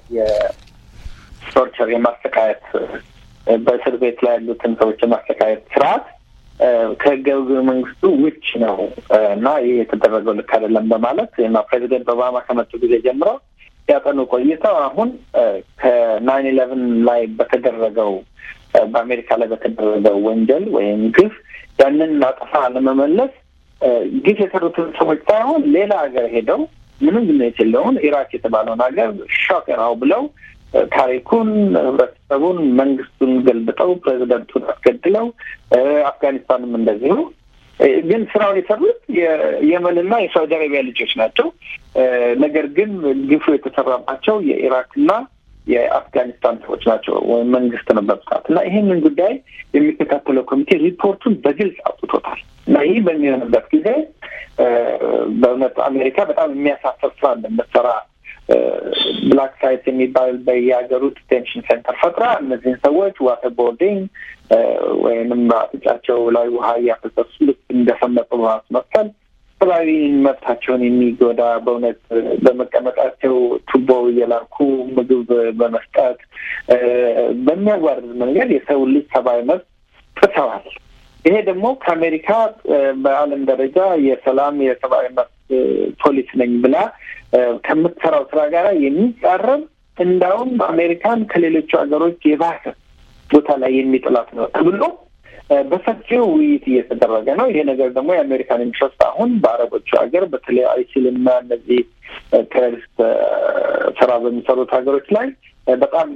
የቶርቸር የማሰቃየት በእስር ቤት ላይ ያሉትን ሰዎች የማሰቃየት ስርዓት ከህገ መንግስቱ ውጭ ነው እና ይህ የተደረገው ልክ አይደለም በማለት እና ፕሬዚደንት ኦባማ ከመጡ ጊዜ ጀምሮ ያጠኑ ቆይተው አሁን ከናይን ኢሌቨን ላይ በተደረገው በአሜሪካ ላይ በተደረገው ወንጀል ወይም ግፍ ያንን አጠፋ ለመመለስ ግፍ የሰሩትን ሰዎች ሳይሆን ሌላ ሀገር ሄደው ምንም ግንኙነት የለውም ኢራቅ የተባለውን ሀገር ሾክ ነው ብለው ታሪኩን፣ ህብረተሰቡን፣ መንግስቱን ገልብጠው ፕሬዚደንቱን አስገድለው አፍጋኒስታንም እንደዚሁ ግን ስራውን የሰሩት የየመንና የሳውዲ አረቢያ ልጆች ናቸው። ነገር ግን ግፉ የተሰራባቸው የኢራቅና የአፍጋኒስታን ሰዎች ናቸው ወይም መንግስት ነው በብዛት እና ይህንን ጉዳይ የሚከታተለው ኮሚቴ ሪፖርቱን በግልጽ አውጥቶታል እና ይህ በሚሆንበት ጊዜ በእውነት አሜሪካ በጣም የሚያሳፍር ስራ እንደምትሰራ ብላክ ሳይት የሚባል በየሀገሩ ዲቴንሽን ሴንተር ፈጥራ እነዚህን ሰዎች ዋተር ቦርዲንግ ወይንም አፍንጫቸው ላይ ውሃ እያፈሰሱ ልክ እንደሰመጡ በማስመሰል ሰብአዊ መብታቸውን የሚጎዳ በእውነት በመቀመጣቸው ቱቦ እየላኩ ምግብ በመስጠት በሚያዋርድ መንገድ የሰው ልጅ ሰብአዊ መብት ጥሰዋል። ይሄ ደግሞ ከአሜሪካ በዓለም ደረጃ የሰላም የሰብአዊ መብት ፖሊሲ ነኝ ብላ ከምትሰራው ስራ ጋር የሚጻረም እንዳውም አሜሪካን ከሌሎቹ ሀገሮች የባሰ ቦታ ላይ የሚጥላት ነው ተብሎ በሰፊው ውይይት እየተደረገ ነው። ይሄ ነገር ደግሞ የአሜሪካን ኢንትረስት አሁን በአረቦቹ ሀገር በተለይ አይሲልና እነዚህ ቴሮሪስት ስራ በሚሰሩት ሀገሮች ላይ በጣም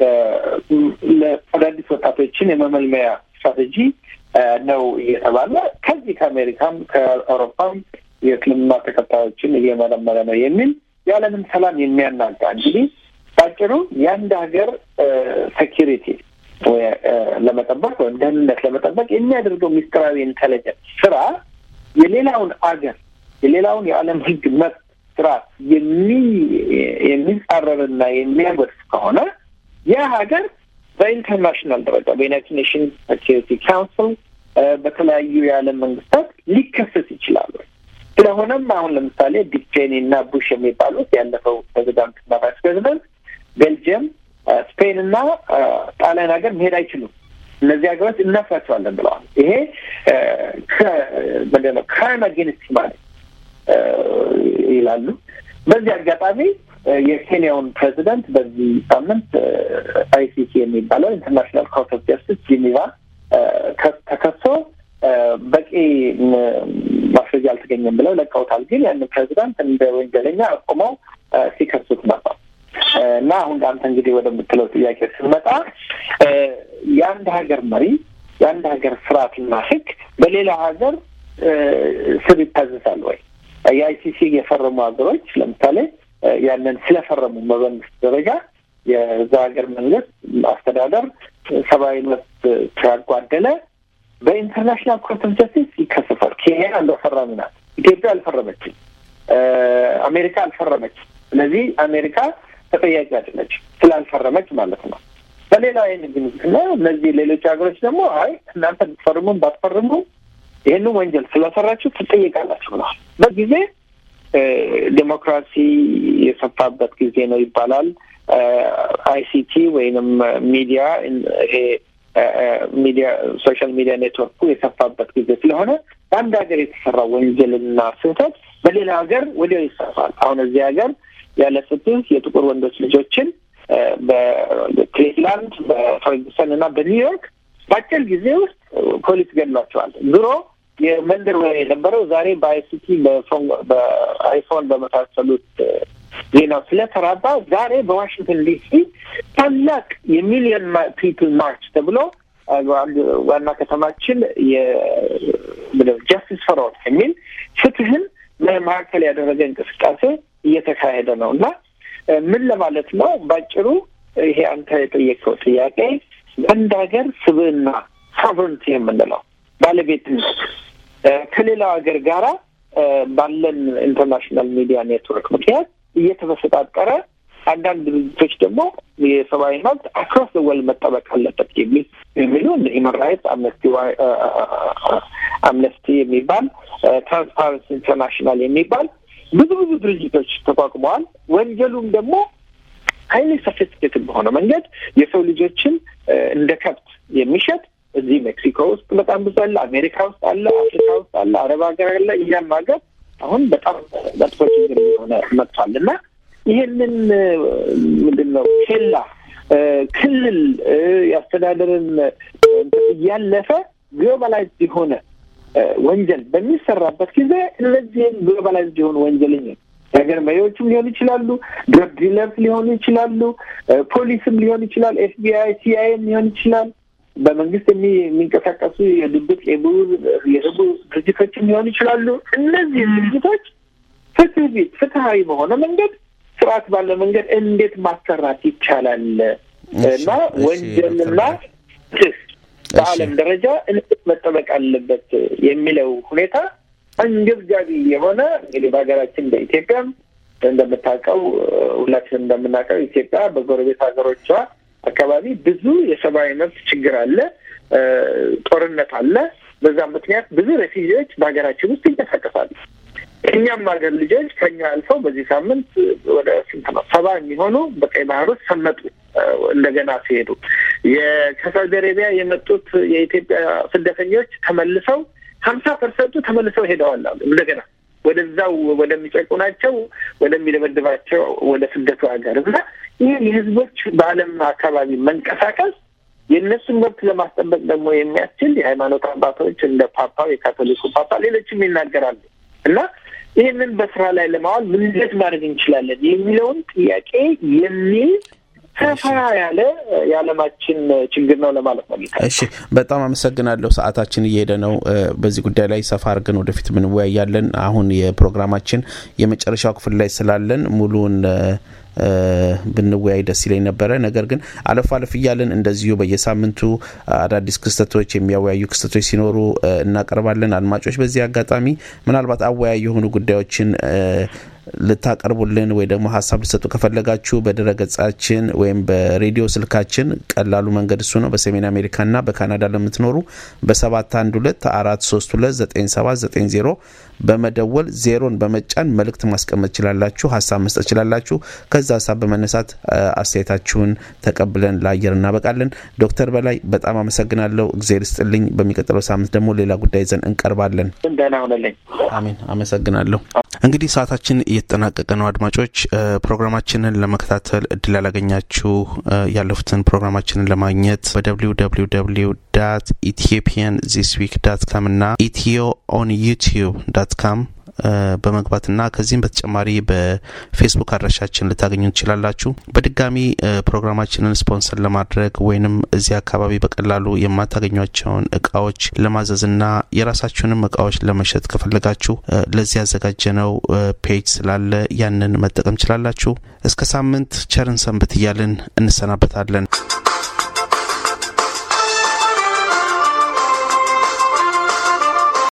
ለአዳዲስ ወጣቶችን የመመልመያ ስትራቴጂ ነው እየተባለ ከዚህ ከአሜሪካም ከአውሮፓም የእስልምና ተከታዮችን እየመለመለ ነው የሚል የዓለምን ሰላም የሚያናጋ እንግዲህ ባጭሩ የአንድ ሀገር ሴኪሪቲ ለመጠበቅ ወይም ደህንነት ለመጠበቅ የሚያደርገው ሚስጥራዊ ኢንተለጀንስ ስራ የሌላውን አገር የሌላውን የዓለም ሕግ መብት ስራ የሚ የሚጻረርና የሚያጎድፍ ከሆነ ያ ሀገር በኢንተርናሽናል ደረጃ በዩናይትድ ኔሽንስ ሴኪሪቲ ካውንስል በተለያዩ የዓለም መንግስታት ሊከሰስ ይችላል። ስለሆነም አሁን ለምሳሌ ዲክ ቼኒ እና ቡሽ የሚባሉት ያለፈው ፕሬዚዳንት እና ቫይስ ፕሬዚዳንት ቤልጅየም፣ ስፔን እና ጣሊያን ሀገር መሄድ አይችሉም። እነዚህ ሀገሮች እናፍራቸዋለን ብለዋል። ይሄ ምንድን ነው ክራይም አጌንስት ማለት ይላሉ። በዚህ አጋጣሚ የኬንያውን ፕሬዚዳንት በዚህ ሳምንት አይሲሲ የሚባለው ኢንተርናሽናል ኮርት ኦፍ ጀስቲስ ጂኒቫ ተከሶ በቂ ማስረጃ አልተገኘም ብለው ለቀውታል። ግን ያንን ፕሬዚዳንት እንደ ወንጀለኛ አቁመው ሲከሱት ነበር እና አሁን አንተ እንግዲህ ወደምትለው ጥያቄ ስንመጣ የአንድ ሀገር መሪ የአንድ ሀገር ስርዓትና ሕግ በሌላ ሀገር ስር ይታዘዛል ወይ? የአይሲሲ የፈረሙ ሀገሮች ለምሳሌ ያንን ስለፈረሙ በመንግስት ደረጃ የዛ ሀገር መንግስት አስተዳደር ሰብአዊ መብት ሲያጓደለ በኢንተርናሽናል ኮርት ኦፍ ጀስቲስ ይከሰሳል። ኬንያ እንደፈረሙ ናት። ኢትዮጵያ አልፈረመችም። አሜሪካ አልፈረመችም። ስለዚህ አሜሪካ ተጠያቂ አይደለች ስላልፈረመች ማለት ነው። በሌላ አይነት ግን እነዚህ ሌሎች ሀገሮች ደግሞ አይ እናንተ ብትፈርሙ ባትፈርሙ ይህንን ወንጀል ስለሰራችሁ ትጠየቃላችሁ ብለዋል። በጊዜ ዴሞክራሲ የሰፋበት ጊዜ ነው ይባላል። አይሲቲ ወይንም ሚዲያ ይሄ ሚዲያ ሶሻል ሚዲያ ኔትወርኩ የሰፋበት ጊዜ ስለሆነ በአንድ ሀገር የተሰራ ወንጀልና ስህተት በሌላ ሀገር ወዲያው ይሰፋል። አሁን እዚህ ሀገር ያለ ፍትህ የጥቁር ወንዶች ልጆችን በክሊቭላንድ በፈርጉሰን እና በኒውዮርክ በአጭር ጊዜ ውስጥ ፖሊስ ገድሏቸዋል። ድሮ የመንደር ወሬ የነበረው ዛሬ በአይሲቲ በአይፎን በመሳሰሉት ዜናው ስለተራባ ዛሬ በዋሽንግተን ዲሲ ታላቅ የሚሊዮን ፒፕል ማርች ተብሎ ዋና ከተማችን የጃስቲስ ፎር ኦል የሚል ፍትህን ለማዕከል ያደረገ እንቅስቃሴ እየተካሄደ ነው እና ምን ለማለት ነው ባጭሩ ይሄ አንተ የጠየቀው ጥያቄ አንድ ሀገር ስብዕና ሶቨረንቲ የምንለው ባለቤትነት ከሌላው ሀገር ጋራ ባለን ኢንተርናሽናል ሚዲያ ኔትወርክ ምክንያት እየተበሰጣጠረ አንዳንድ ድርጅቶች ደግሞ የሰብአዊ መብት አክሮስ ዘ ወርልድ መጠበቅ አለበት የሚል የሚሉ ሂውማን ራይትስ አምነስቲ አምነስቲ የሚባል ትራንስፓረንሲ ኢንተርናሽናል የሚባል ብዙ ብዙ ድርጅቶች ተቋቁመዋል። ወንጀሉም ደግሞ ሀይሊ ሶፊስቲኬትድ በሆነ መንገድ የሰው ልጆችን እንደ ከብት የሚሸጥ እዚህ ሜክሲኮ ውስጥ በጣም ብዙ አለ፣ አሜሪካ ውስጥ አለ፣ አፍሪካ ውስጥ አለ፣ አረብ ሀገር አለ። እኛም ሀገር አሁን በጣም መጥፎ ችግር የሆነ መጥቷል እና ይሄንን ምንድን ነው ኬላ ክልል የአስተዳደርን እያለፈ ግሎባላይዝድ የሆነ ወንጀል በሚሰራበት ጊዜ እነዚህን ግሎባላይዝድ የሆኑ ወንጀለኞች የሀገር መሪዎችም ሊሆኑ ይችላሉ፣ ድረግ ዲለርስ ሊሆኑ ይችላሉ፣ ፖሊስም ሊሆን ይችላል፣ ኤፍቢአይ ሲአይኤም ሊሆን ይችላል፣ በመንግስት የሚንቀሳቀሱ የድብቅ የህቡ ድርጅቶችም ሊሆኑ ይችላሉ። እነዚህ ድርጅቶች ፍትህ ቤት ፍትሀዊ በሆነ መንገድ ስርዓት ባለ መንገድ እንዴት ማሰራት ይቻላል እና ወንጀልና ፍትህ በዓለም ደረጃ እንዴት መጠበቅ አለበት የሚለው ሁኔታ አንገብጋቢ የሆነ እንግዲህ በሀገራችን በኢትዮጵያም እንደምታውቀው ሁላችንም እንደምናውቀው ኢትዮጵያ በጎረቤት ሀገሮቿ አካባቢ ብዙ የሰብአዊ መብት ችግር አለ፣ ጦርነት አለ። በዛ ምክንያት ብዙ ሬፊጂዎች በሀገራችን ውስጥ ይንቀሳቀሳሉ። እኛም ሀገር ልጆች ከኛ አልፈው በዚህ ሳምንት ወደ ስንት ነው ሰባ የሚሆኑ በቀይ ባህር ውስጥ ሰመጡ እንደገና ሲሄዱ። የከሳውዲ አረቢያ የመጡት የኢትዮጵያ ስደተኞች ተመልሰው ሀምሳ ፐርሰንት ተመልሰው ሄደዋል አሉ እንደገና ወደዛው ወደሚጨቁናቸው ወደሚደበድባቸው ወደ ስደቱ ሀገር እና ይህ የህዝቦች በአለም አካባቢ መንቀሳቀስ የነሱን መብት ለማስጠበቅ ደግሞ የሚያስችል የሃይማኖት አባቶች እንደ ፓፓው የካቶሊኩ ፓፓ ሌሎችም ይናገራሉ እና ይህንን በስራ ላይ ለማዋል ምን እንዴት ማድረግ እንችላለን የሚለውን ጥያቄ የሚል ሰፋ ያለ የዓለማችን ችግር ነው ለማለት ነው። እሺ በጣም አመሰግናለሁ። ሰዓታችን እየሄደ ነው። በዚህ ጉዳይ ላይ ሰፋ አድርገን ወደፊት ምን ወያያለን። አሁን የፕሮግራማችን የመጨረሻው ክፍል ላይ ስላለን ሙሉን ብንወያይ ደስ ይለኝ ነበር። ነገር ግን አለፍ አለፍ ይያለን እንደዚሁ በየሳምንቱ አዳዲስ ክስተቶች የሚያወያዩ ክስተቶች ሲኖሩ እናቀርባለን። አድማጮች በዚህ አጋጣሚ ምናልባት አወያይ የሆኑ ጉዳዮችን ልታቀርቡልን ወይ ደግሞ ሀሳብ ልትሰጡ ከፈለጋችሁ በድረገጻችን ወይም በሬዲዮ ስልካችን ቀላሉ መንገድ እሱ ነው። በሰሜን አሜሪካና በካናዳ ለምትኖሩ በሰባት አንድ ሁለት አራት ሶስት ሁለት ዘጠኝ ሰባት ዘጠኝ ዜሮ በመደወል ዜሮን በመጫን መልእክት ማስቀመጥ ይችላላችሁ፣ ሀሳብ መስጠት ይችላላችሁ። ከዛ ሀሳብ በመነሳት አስተያየታችሁን ተቀብለን ለአየር እናበቃለን። ዶክተር በላይ በጣም አመሰግናለሁ። እግዚአብሔር ይስጥልኝ። በሚቀጥለው ሳምንት ደግሞ ሌላ ጉዳይ ይዘን እንቀርባለን። እንደና ሆነልኝ። አሜን። አመሰግናለሁ። እንግዲህ ሰዓታችን እየተጠናቀቀ ነው። አድማጮች ፕሮግራማችንን ለመከታተል እድል ያላገኛችሁ ያለፉትን ፕሮግራማችንን ለማግኘት በw w w dot ethiopian this week dot com እና ኢትዮ ኦን ዩቲዩብ ዶት ኮም በመግባትና ከዚህም በተጨማሪ በፌስቡክ አድራሻችን ልታገኙ ትችላላችሁ። በድጋሚ ፕሮግራማችንን ስፖንሰር ለማድረግ ወይንም እዚህ አካባቢ በቀላሉ የማታገኟቸውን እቃዎች ለማዘዝና የራሳችሁንም እቃዎች ለመሸጥ ከፈለጋችሁ ለዚህ ያዘጋጀነው ፔጅ ስላለ ያንን መጠቀም ትችላላችሁ። እስከ ሳምንት ቸርን ሰንብት እያልን እንሰናበታለን።